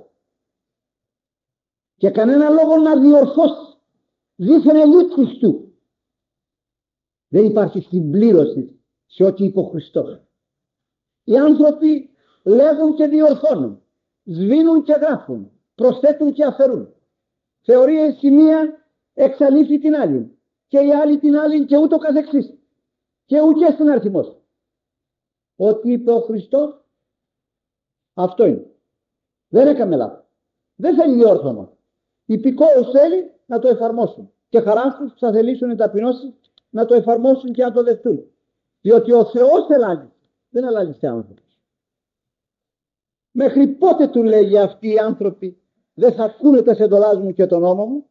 και κανένα λόγο να διορθώσει δίθεν ελλείψεις του. Δεν υπάρχει συμπλήρωση σε ό,τι είπε ο Χριστός. Οι άνθρωποι λέγουν και διορθώνουν, σβήνουν και γράφουν, προσθέτουν και αφαιρούν. Θεωρίες η μία εξαλείφει την άλλη και η άλλη την άλλη και ούτω καθεξής. Και ούτε στην αριθμός. Ό,τι είπε ο Χριστός, αυτό είναι. Δεν έκαμε λάθος. Δεν θέλει διόρθωμα. Οι πικόους θέλει να το εφαρμόσουν. Και χαρά τους θα θελήσουν οι ταπεινώσεις να το εφαρμόσουν και να το δεχτούν. Διότι ο Θεός ελάλησε. Δεν ελάλησε άνθρωπος. Μέχρι πότε, του λέγει, αυτοί οι άνθρωποι δεν θα ακούνε τα εντολάς μου και τον νόμο μου.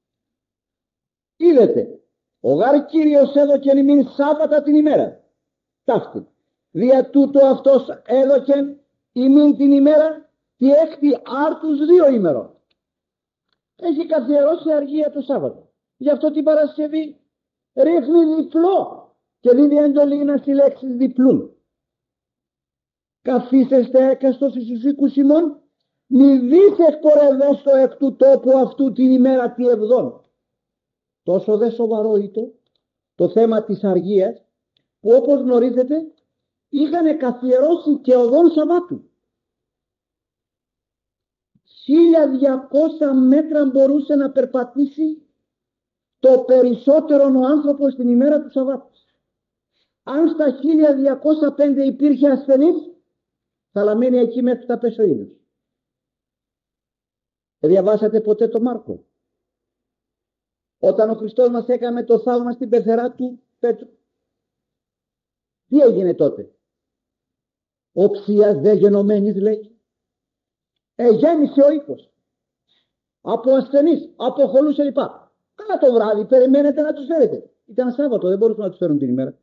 Είδετε, ο γάρ Κύριος έδωκεν ημίν Σάββατα την ημέρα. Ταύτη. Δια τούτο αυτός έδωκεν ημίν την ημέρα τη έκτη άρτους 2 ημερών. Έχει καθιερώσει αργία το Σάββατο. Γι' αυτό την Παρασκευή ρίχνει διπλό και δίνει εντολή να συλλέξεις διπλούν. Καθίσεστε έκαστος εις τους οίκους ημών, μη δεις εκπορευέστο εκ του τόπου αυτού την ημέρα τη εβδόμη. Τόσο δε σοβαρό ήταν το θέμα της αργίας, που όπως γνωρίζετε είχαν καθιερώσει και οδόν Σαββάτου. 1200 μέτρα μπορούσε να περπατήσει το περισσότερο ο άνθρωπος την ημέρα του Σαββάτου. Αν στα 1205 υπήρχε ασθενής, θα λαμβάνει εκεί μέχρι τα πέσω ήλιος. Διαβάσατε ποτέ το Μάρκο? Όταν ο Χριστός μας έκανε το θαύμα στην πεθερά του Πέτρου, τι έγινε τότε? Οψίας δε γενομένης, λέει. Γέμισε ο οίκος από ασθενείς, από χολούς κλπ. Καλά το βράδυ περιμένετε να τους φέρετε. Ήταν Σάββατο, δεν μπορούσαν να τους φέρουν την ημέρα.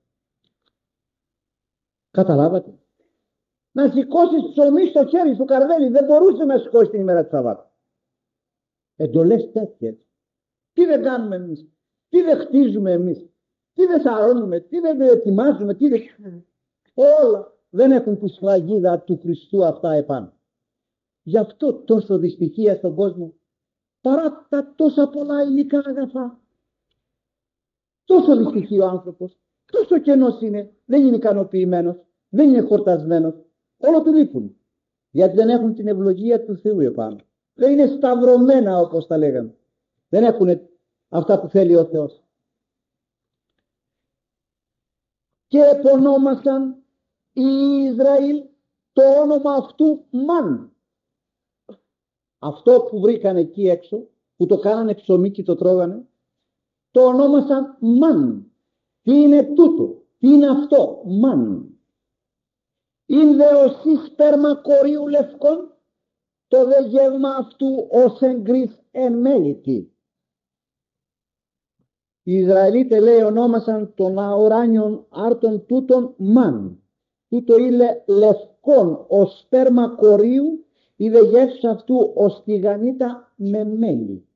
Καταλάβατε? Να σηκώσεις ψωμί στο χέρι στο καρβέλι, δεν μπορούσε να σηκώσει την ημέρα του Σαββάτου. Εντολές τέτοιες. Τι δεν κάνουμε εμείς? Τι δεν χτίζουμε εμείς? Τι δεν σαρώνουμε? Τι δεν ετοιμάζουμε? Τι δεν... Όλα δεν έχουν τη σφραγίδα του Χριστού αυτά επάνω. Γι' αυτό τόσο δυστυχία στον κόσμο, παρά τα τόσα πολλά υλικά αγαθά. Τόσο δυστυχεί ο άνθρωπος, τόσο κενός είναι, δεν είναι ικανοποιημένος, δεν είναι χορτασμένος, όλο του λείπουν. Γιατί δεν έχουν την ευλογία του Θεού επάνω. Δεν είναι σταυρωμένα όπως τα λέγαμε. Δεν έχουν αυτά που θέλει ο Θεός. Και επωνόμασαν οι Ισραήλ το όνομα αυτού Μαν. Αυτό που βρήκαν εκεί έξω, που το κάνανε ψωμί και το τρώγανε, το ονόμασαν Μαν. Τι είναι τούτο? Τι είναι αυτό? Μαν. Είναι δε οσί σπέρμα κορίου λευκών, το δε γεύμα αυτού ως εγκρίς εν μέλητη. Οι Ισραηλίτες, λέει, ονόμασαν τον ουράνιον άρτον τούτον Μαν. Τούτο είναι λευκόν ως σπέρμα κορίου, η δε γεύση αυτού ως τηγανίτα με μέλι.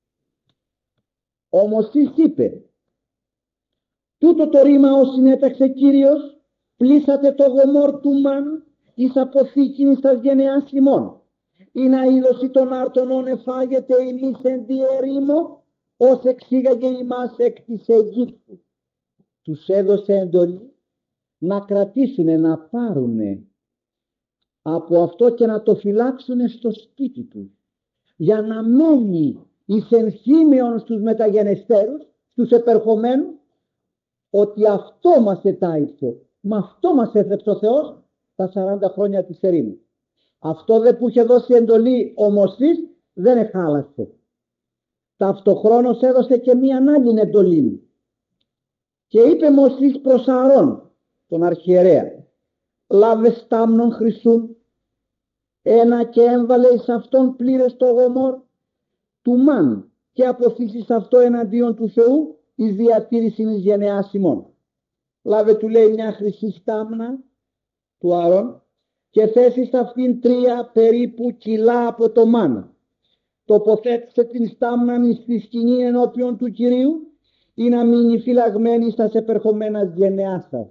Όμως εις είπε, τούτο το ρήμα ως συνέταξε Κύριος, πλήσατε το γομόρ του Μαν εις αποθήκην εις τας γενεάς ημών, ή να είδωση των άρτων εφάγεται ημείς εν τη ερήμο, ως εξήγαγε ημάς εκ της Αιγύπτου. Τους έδωσε εντολή να κρατήσουνε, να πάρουνε από αυτό και να το φυλάξουνε στο σπίτι του, για να μένει εις ενθύμιον στους μεταγενεστέρους, στους επερχομένους, ότι αυτό μας ετάιψε, με αυτό μας έθρεψε ο Θεός τα 40 χρόνια της ερήμου. Αυτό δε που είχε δώσει εντολή ο Μωσής δεν εχάλασε. Ταυτοχρόνως έδωσε και μία άλλη εντολή. Και είπε Μωσής προς Ααρών, τον αρχιερέα, λάβε στάμνον χρυσούν, ένα και έμβαλε εις αυτόν πλήρες το γομόρ του Μαν και αποθήσεις αυτό εναντίον του Θεού εις διατήρηση εις γενεάς ημών. Λάβε, του λέει, μια χρυσή στάμνα του Ααρών και θέσεις αυτήν 3 περίπου κιλά από το μάνα. Τοποθέτησε την στάμνα στη σκηνή ενώπιον του Κυρίου ή να μείνει φυλαγμένη στα επερχομένα γενεάς σας.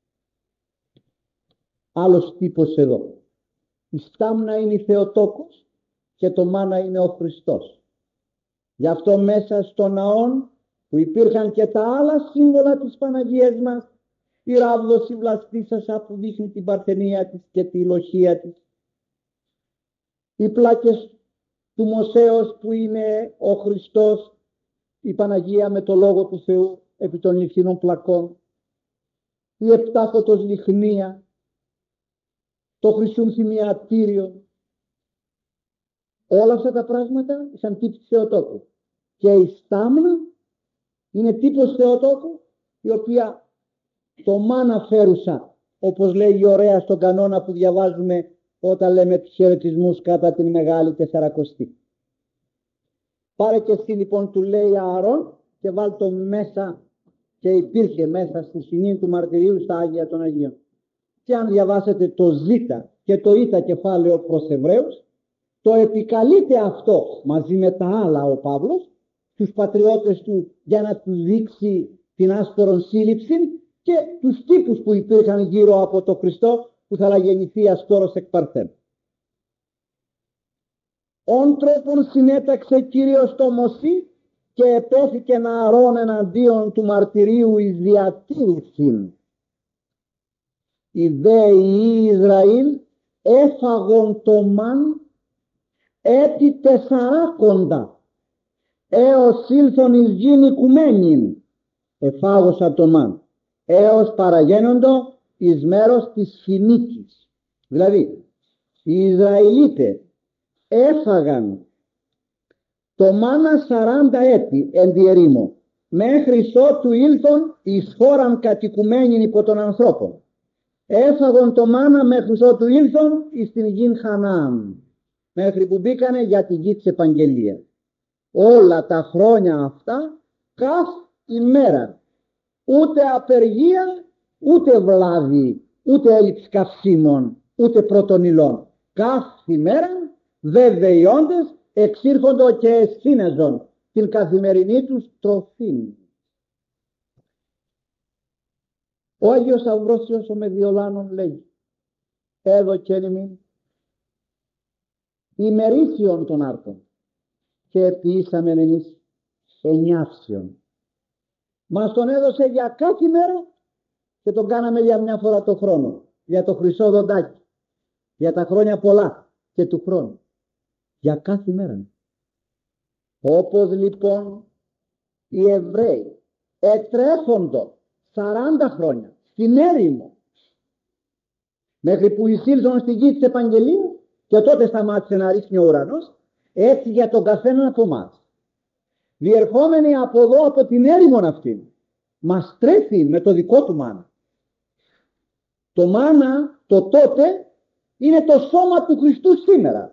Άλλος τύπος εδώ. Η στάμνα είναι η Θεοτόκος και το μάνα είναι ο Χριστός. Γι' αυτό μέσα στον ναόν που υπήρχαν και τα άλλα σύμβολα της Παναγίας μας, η ράβδος η βλαστήσασα που δείχνει την παρθενία της και τη λοχεία της, οι πλάκες του Μωσέως που είναι ο Χριστός, η Παναγία με το Λόγο του Θεού επί των λιχνών πλακών, η 7φωτος λιχνία, το χρυσούν θυμιατήριο, όλα αυτά τα πράγματα σαν τύποι Θεοτόκου. Και η στάμνα είναι τύπος Θεοτόκου, η οποία το μάνα φέρουσα, όπως λέει ωραία στον κανόνα που διαβάζουμε όταν λέμε τους χαιρετισμούς κατά την Μεγάλη Τεσσαρακοστή. Πάρε και εσύ λοιπόν, του λέει Ααρών, και βάλ το μέσα, και υπήρχε μέσα στη σκηνή του μαρτυρίου στα Άγια των Αγίων. Και αν διαβάσετε το Ζ και το Ι κεφάλαιο προς Εβραίους, το επικαλείται αυτό μαζί με τα άλλα ο Παύλος τους πατριώτες του, για να τους δείξει την άσπορον σύλληψη και τους τύπους που υπήρχαν γύρω από το Χριστό, που θα γεννηθεί αστόρος εκ παρθένου. Ον τρόπον συνέταξε Κύριος το Μωσή, και επέθηκε να Ααρών εναντίον του μαρτυρίου εις διατήρησιν. Οι δέοι Ισραήλ έφαγον το μαν έτη 40 έως ήλθον εις γην οικουμένην, εφάγωσα το μαν έως παραγένοντο εις μέρος της Φινίκης. Δηλαδή οι Ισραηλίτες έφαγαν το μάνα 40 έτη εν τη ερήμο, μέχρι ότου ήλθον εις χώραν κατοικουμένην υπό των ανθρώπων. Έφαγον το μάνα μέχρι ότου ήλθον εις την γην Χαναάν, μέχρι που μπήκανε για τη γη της επαγγελίας. Όλα τα χρόνια αυτά, κάθε ημέρα, ούτε απεργία, ούτε βλάβη, ούτε έλλειψη καυσίμων, ούτε πρώτων υλών. Κάθε ημέρα βέβαιοι όντες εξήρχοντο και εσύνεζον την καθημερινή τους τροφή. Ο Άγιος Αμβρόσιος ο Μεδιολάνων λέει, έδωκεν ημίν ημερήσιον των άρτων και επιήσαμεν εμείς ενιάυσιον. Μας τον έδωσε για κάθε μέρα και τον κάναμε για μια φορά το χρόνο, για το χρυσό δοντάκι, για τα χρόνια πολλά και του χρόνου, για κάθε μέρα. Όπως λοιπόν οι Εβραίοι ετρέφοντο 40 χρόνια στην έρημο, μέχρι που εισήλθαν στη γη της επαγγελίας, και τότε σταμάτησε να ρίχνει ο ουρανός, έτσι για τον καθέναν από εμάς. Διερχόμενοι από εδώ, από την έρημον αυτή, μας τρέφει με το δικό του μάνα. Το μάνα το τότε είναι το σώμα του Χριστού σήμερα.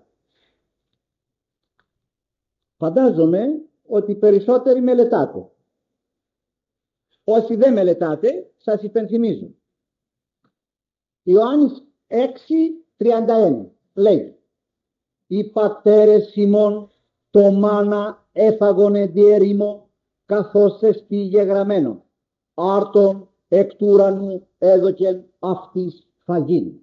Φαντάζομαι ότι περισσότεροι μελετάτε. Όσοι δεν μελετάτε, σας υπενθυμίζω. Ιωάννης 6:31 λέει, οι πατέρες ημών το μάνα έφαγον εν τη ερήμο, καθώς εστι γεγραμμένο, άρτον εκ του ουρανού έδωκεν αυτής φαγήν.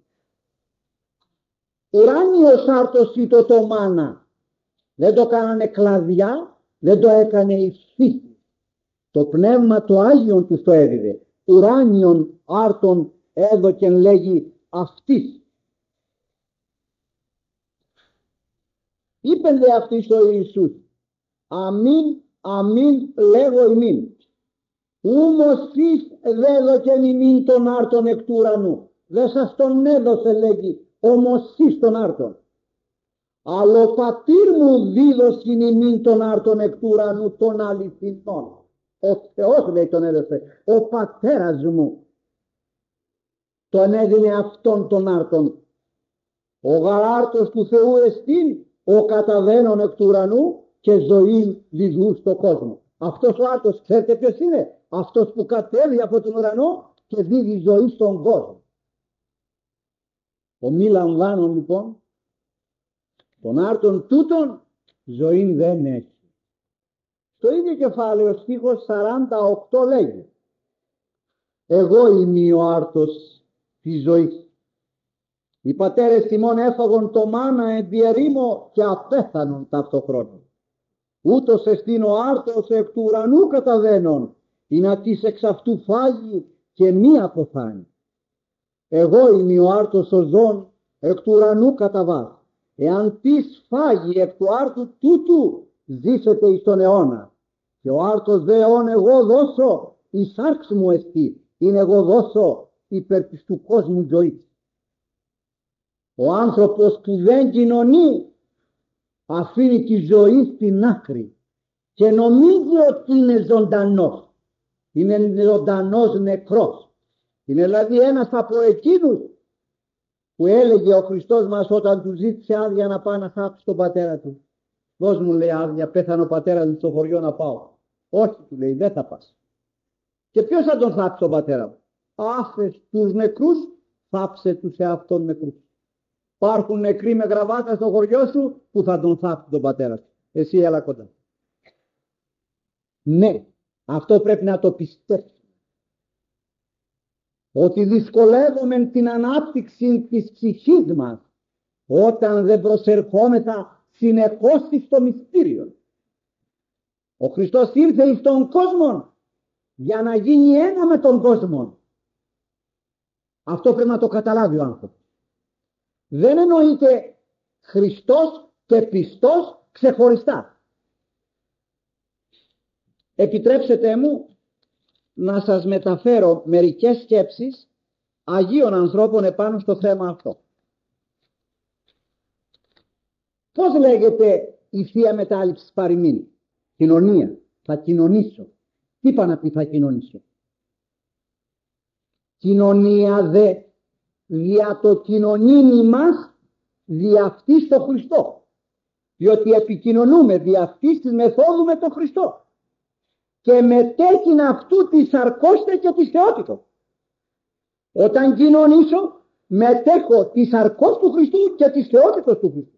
Ουράνιος άρτος ήτο το μάνα. Δεν το κάνανε κλαδιά, δεν το έκανε η φύση. Το πνεύμα το Άγιον τους το έδιδε. Ουράνιον άρτον έδωκεν, λέγει, αυτής. Είπεν δε αυτής ο Ιησούς, αμήν, αμήν λέγω ημίν, ούμωσις δέδωκεν ημίν τον άρτον εκ του ουρανού. Δεν σας τον έδωσε, λέγει, ομωσής τον άρτον. Αλλά ο πατήρ μου δίδωσιν ημίν τον άρτον εκ του ουρανού των αληθινών. Ο Θεός, λέει, τον έδωσε. Ο πατέρας μου τον έδινε αυτόν τον άρτον. Ο γαράρτος του Θεού εστίν, ο καταβαίνων εκ του ουρανού και ζωή διδού στο κόσμο. Αυτός ο άρτος, ξέρετε ποιος είναι? Αυτός που κατέβει από τον ουρανό και δίδει ζωή στον κόσμο. Ο μη λαμβάνων λοιπόν των άρτων τούτων ζωή δεν έχει. Στο ίδιο κεφάλαιο στίχος 48 λέγει, εγώ είμαι ο άρτος της ζωής. Οι πατέρες ημών έφαγον το μάνα εν τη ερήμο και απέθανον ταυτοχρόνως. Ούτως εστίν ο άρτος εκ του ουρανού καταβαίνον, ή να της εξ αυτού φάγει και μη αποθάνει. Εγώ είμαι ο άρτος ο ζών εκ του ουρανού καταβάς. Εάν της φάγει εκ του άρτου τούτου, ζήσετε εις τον αιώνα. Και ο άρτος δε όν εγώ δώσω, η σάρξ μου εστί, είναι εγώ δώσω υπέρ της του κόσμου ζωής. Ο άνθρωπος που δεν κοινωνεί αφήνει τη ζωή στην άκρη και νομίζει ότι είναι ζωντανός. Είναι ζωντανός νεκρός. Είναι δηλαδή ένας από εκείνους που έλεγε ο Χριστός μας όταν του ζήτησε άδεια να πάει να θάψει τον πατέρα του. Δώσ' μου, λέει, άδεια, πέθανε ο πατέρας μου στο χωριό να πάω. Όχι, του λέει, δεν θα πας. Και ποιος θα τον θάψει τον πατέρα μου? Άφες τους νεκρούς, θάψε τους εαυτόν νεκρούς. Υπάρχουν νεκροί με γραβάτα στο χωριό σου που θα τον θάψει τον πατέρα σου. Εσύ έλα κοντά. Ναι, αυτό πρέπει να το πιστέψουμε. Ότι δυσκολεύουμε την ανάπτυξη της ψυχής μας όταν δεν προσερχόμεθα συνεχώς στο μυστήριο. Ο Χριστός ήρθε εις τον κόσμο για να γίνει ένα με τον κόσμο. Αυτό πρέπει να το καταλάβει ο άνθρωπος. Δεν εννοείται Χριστός και πιστός ξεχωριστά. Επιτρέψτε μου να σας μεταφέρω μερικές σκέψεις Αγίων ανθρώπων επάνω στο θέμα αυτό. Πώς λέγεται η Θεία Μετάληψη παροιμήν? Κοινωνία. Θα κοινωνήσω. Τι είπα να πει θα κοινωνήσω? Κοινωνία δε δια το κοινωνήν μας δια αυτής το Χριστό. Διότι επικοινωνούμε δια αυτής της μεθόδου με τον Χριστό. Και μετέκειν αυτού της σαρκώστε και της θεότητος. Όταν κοινωνήσω μετέχω της σαρκός του Χριστού και της θεότητος του Χριστού.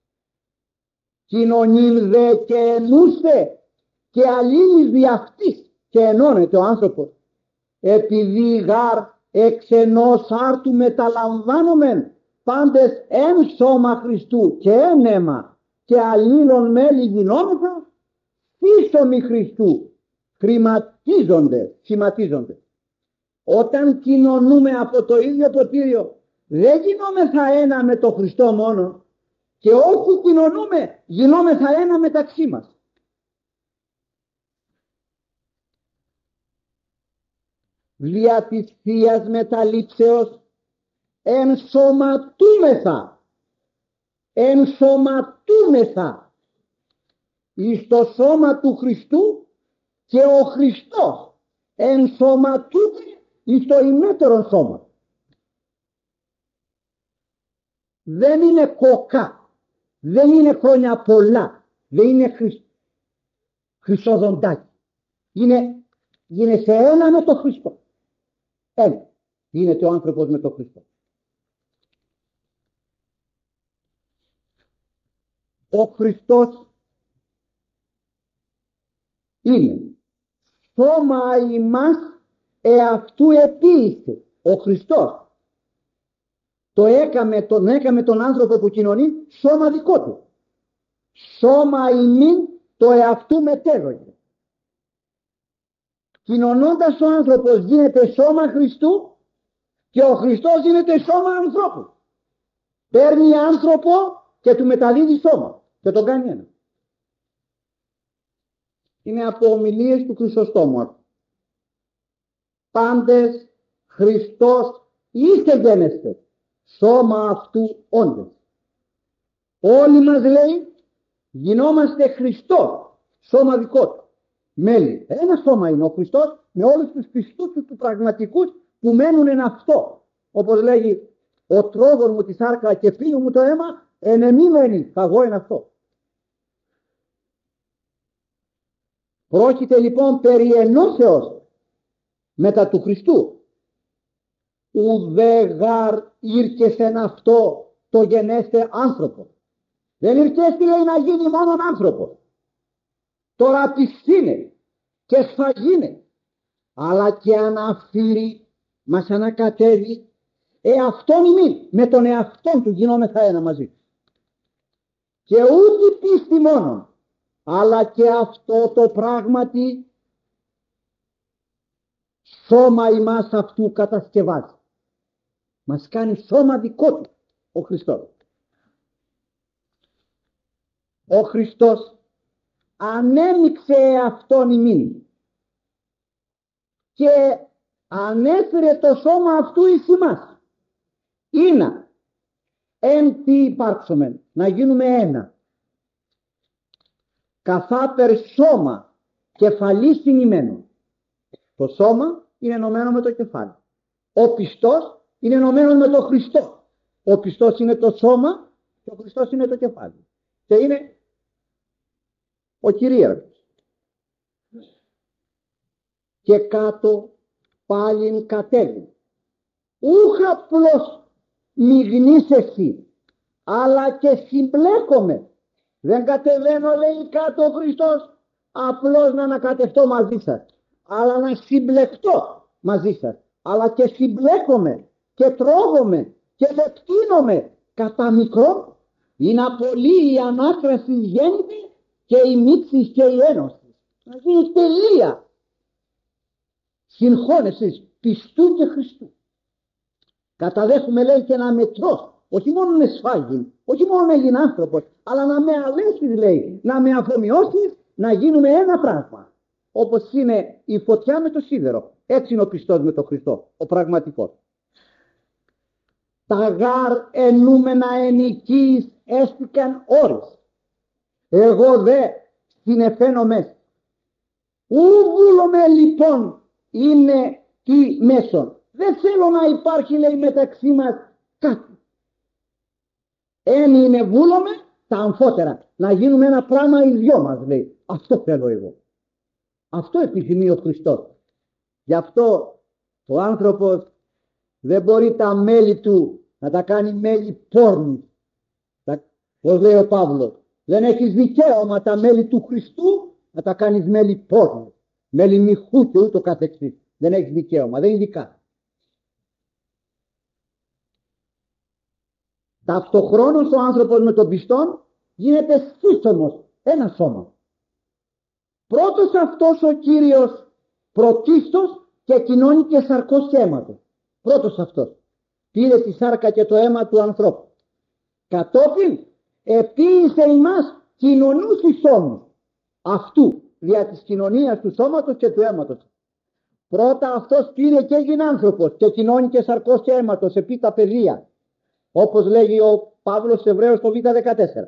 Κοινωνήν δε και ενούστε και αλλήλεις δι' αυτής, και ενώνεται ο άνθρωπος, επειδή γάρ εξ ενός άρτου μεταλαμβάνομεν πάντες εν σώμα Χριστού και εν αίμα και αλλήλων μέλη γινόμεθα, πίσωμοι Χριστού σχηματίζονται. Όταν κοινωνούμε από το ίδιο ποτήριο, δεν γινόμεθα ένα με τον Χριστό μόνο, και όχι κοινωνούμε, γινόμεθα ένα μεταξύ μας. Δια της Θείας Μεταλήψεως ενσωματούμεθα εις το σώμα του Χριστού, και ο Χριστός ενσωματούται εις το ημέτερο σώμα. Δεν είναι κοκά, δεν είναι χρόνια πολλά, δεν είναι χρυσοδοντάκι. Είναι σε ένα με τον Χριστό. Ένα γίνεται ο άνθρωπος με τον Χριστό. Ο Χριστός είναι σώμα ημάς εαυτού επίησε. Ο Χριστός τον έκαμε τον άνθρωπο που κοινωνεί σώμα δικό του. Σώμα ημίν το εαυτού μετέδωγε. Κοινωνώντας ο άνθρωπος γίνεται σώμα Χριστού, και ο Χριστός γίνεται σώμα ανθρώπου. Παίρνει άνθρωπο και του μεταδίδει σώμα και τον κάνει ένα. Είναι από ομιλίες του Χρυσοστόμου. Πάντες Χριστός είστε γένεστε, σώμα αυτού όντες. Όλοι μας, λέει, γινόμαστε Χριστό, σώμα δικό του. Μέλη. Ένα σώμα είναι ο Χριστός με όλους τους πιστούς του πραγματικούς που μένουν εν αυτό. Όπως λέγει, ο τρόγων μου τη σάρκα και πίνω μου το αίμα, εν εμή μένει, εγώ εν αυτό. Πρόκειται λοιπόν περί ενώσεως μετά του Χριστού. Ουδέ γάρ ήρκεσεν αυτό το γενέστε άνθρωπο. Δεν ήρκεστη, λέει, να γίνει μόνον άνθρωπο. Τώρα πισθήνε και σφαγίνε, αλλά και αναφύρει, μας ανακατεύει εαυτόν ημίν, με τον εαυτόν του γινόμεθα ένα μαζί. Και ούτε πίστη μόνον, αλλά και αυτό το πράγματι σώμα ημάς αυτού κατασκευάζει. Μας κάνει σώμα δικό του ο Χριστός. Ο Χριστός ανέμειξε αυτόν ημίν και ανέφερε το σώμα αυτού εις ημάς. Είναι εν τι υπάρξομεν, να γίνουμε ένα. Καθάπερ σώμα κεφαλής συνημένων. Το σώμα είναι ενωμένο με το κεφάλι. Ο πιστός είναι ενωμένο με τον Χριστό. Ο πιστός είναι το σώμα και ο Χριστός είναι το κεφάλι. Και είναι ο κυρίαρχος. Και κάτω πάλιν κατέβει. Ούχ απλώς μειγνείς εσύ, αλλά και συμπλέκομαι. Δεν κατεβαίνω, λέει, κάτω ο Χριστός, απλώς να ανακατευτώ μαζί σας, αλλά να συμπλεκτώ μαζί σας, αλλά και συμπλέκομαι και τρώγομαι και λεπτύνομαι κατά μικρό. Είναι πολύ η ανάκραση γέννητη και η μίξη και η ένωση. Να γίνει τελεία συγχώνευσης πιστού και Χριστού. Καταδέχουμε, λέει, και να μετρώ, όχι μόνο να σφάγει, όχι μόνο να γίνει άνθρωπος, αλλά να με αλέσεις, λέει, να με αφομοιώσεις, να γίνουμε ένα πράγμα. Όπως είναι η φωτιά με το σίδερο, έτσι είναι ο πιστός με τον Χριστό, ο πραγματικός. Τα γάρ ενούμενα ενοικείς έστικαν όρις. Εγώ δε συνεφαίνομαι. Ου βούλομαι λοιπόν είναι τι μέσον. Δεν θέλω να υπάρχει, λέει, μεταξύ μας κάτι. Είναι βούλομαι τα αμφότερα. Να γίνουμε ένα πράγμα οι δυο μας, λέει. Αυτό θέλω εγώ. Αυτό επιθυμεί ο Χριστός. Γι' αυτό ο άνθρωπος δεν μπορεί τα μέλη του να τα κάνει μέλη πόρνου. Όπως λέει ο Παύλος, δεν έχεις δικαίωμα τα μέλη του Χριστού να τα κάνεις μέλη πόρνου, μέλη μυχού και ούτω καθεξής. Δεν έχεις δικαίωμα, δεν είναι δικά. Ταυτοχρόνως ο άνθρωπος με τον πιστόν γίνεται σύσσωμος, ένα σώμα. Πρώτος αυτός ο Κύριος πρωτίστως και κοινώνει και σαρκός και αίματος. Πρώτος αυτός πήρε τη σάρκα και το αίμα του ανθρώπου. Κατόπιν επίησε ημάς κοινωνούς ισόμους αυτού δια της κοινωνίας του σώματος και του αίματος. Πρώτα αυτός πήρε και έγινε άνθρωπος και κοινώνει και σαρκός και αίματος επί τα παιδεία, όπως λέγει ο Παύλος στους Εβραίους το Β14.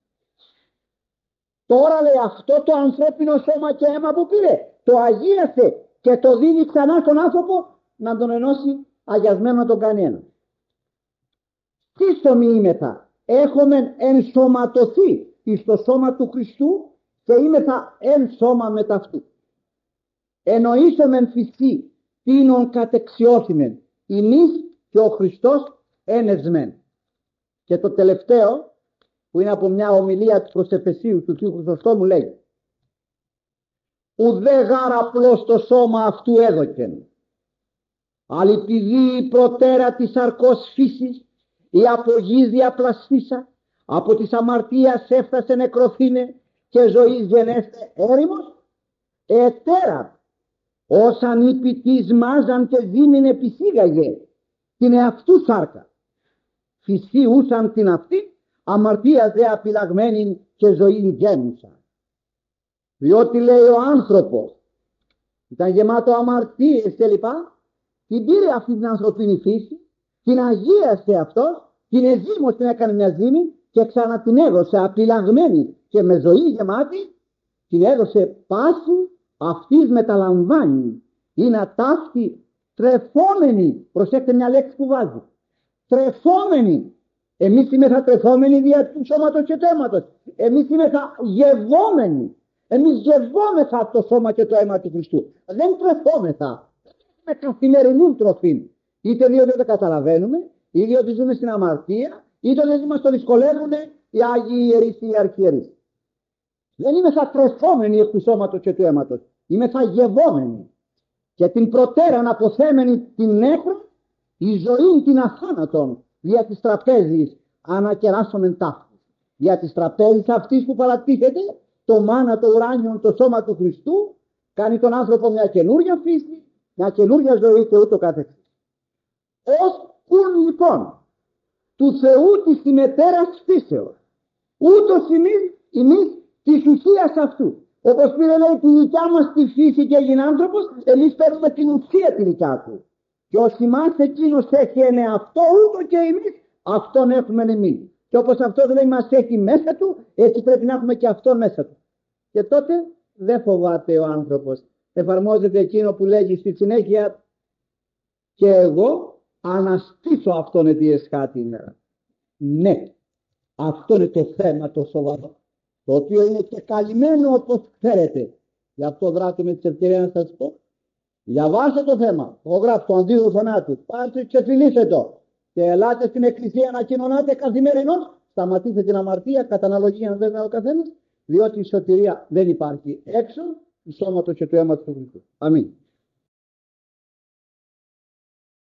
Τώρα, λέει, αυτό το ανθρώπινο σώμα και αίμα που πήρε το αγίασε και το δίνει ξανά στον άνθρωπο να τον ενώσει αγιασμένο, να τον κάνει ένα. Σύστομοι είμεθα, έχουμε ενσωματωθεί στο σώμα του Χριστού και είμεθα εν σώμα με ταυτού. Εννοήσομεν φυσί τίνον κατεξιώθημεν ημείς και ο Χριστός ένεσμεν. Και το τελευταίο, που είναι από μια ομιλία του προς Εφεσίου του Θείου Χρυσοστόμου, λέει: ουδέ γάρ απλώς το σώμα αυτού έδωκεν, αλλά επειδή η προτέρα της σαρκός φύσης η από γης διαπλαστήσα, από της αμαρτίας έφτασε νεκροθήνε και ζωής γενέστε έρημος, ετέρα όσαν οι ποιητής μάζαν και δίμην επισήγαγε την εαυτού σάρκα, φυσί ούσαν την αυτή, αμαρτία δε απειλαγμένη και ζωή γέμουσα. Διότι, λέει, ο άνθρωπος ήταν γεμάτο αμαρτίες και λοιπά, την πήρε αυτή την ανθρωπίνη φύση, την αγίασε αυτός, την εζήμωσε, την έκανε μια ζήμη και ξανά την έδωσε απειλαγμένη και με ζωή γεμάτη, την έδωσε πάση, αυτής μεταλαμβάνει. Είναι ατάφτη τρεφόμενη, προσέξτε μια λέξη που βάζει, τρεφόμενη. Εμείς είμεθα τρεφόμενοι δια του σώματος και του αίματος. Εμείς είμεθα γευόμενοι. Εμείς γευόμεθα το σώμα και το αίμα του Χριστού. Δεν τρεφόμεθα με καθημερινή τροφή. Είτε διότι δεν τα καταλαβαίνουμε, είτε διότι ζούμε στην αμαρτία, είτε διότι μας το δυσκολεύουν οι Άγιοι Ιερείς ή οι Αρχιερείς. Δεν είμεθα τρεφόμενοι εκ του σώματος και του αίματος. Είμεθα γευόμενοι. Και την προτέραν αποθέμενη την νέκρο, η ζωή την αθάνατον, δια της τραπέζης ανακεράσομεν ταύτης. Δια της τραπέζης αυτής που παρατίθεται, το μάνα, το ουράνιο, το σώμα του Χριστού, κάνει τον άνθρωπο μια καινούρια φύση, μια καινούρια ζωή και ούτω καθεξής. Ως κουν λοιπόν του Θεού της συμμετέρας φύσεως, ούτως εμείς της ουσίας αυτού. Όπως πήρε, λέει, τη δικιά μας τη φύση και έγινε άνθρωπος, εμείς παίρνουμε την ουσία τη δικιά του. Και ως ημάς εκείνος έχει ένα αυτό, ούτω και εμείς αυτόν έχουμε εμείς. Και όπως αυτός, λέει, μας έχει μέσα του, έτσι πρέπει να έχουμε και αυτόν μέσα του. Και τότε δεν φοβάται ο άνθρωπος. Εφαρμόζεται εκείνο που λέγει στη συνέχεια: και εγώ αναστήσω αυτόν τη εσχάτη ημέρα. Ναι, αυτό είναι το θέμα το σοβαρό. το οποίο είναι και καλυμμένο όπως ξέρετε. Γι' αυτό δράτω με τις ευκαιρίες να σας πω. Διαβάστε το θέμα. Εγώ γράφω το αντίδοτο θανάτου. Πάρτε και φιλήστε το. Και ελάτε στην εκκλησία να κοινωνάτε καθημερινώς. Σταματήστε την αμαρτία, κατά αναλογία βέβαια ο καθένας. Διότι η σωτηρία δεν υπάρχει έξω του σώματος και του αίματος του Χριστού. Αμήν.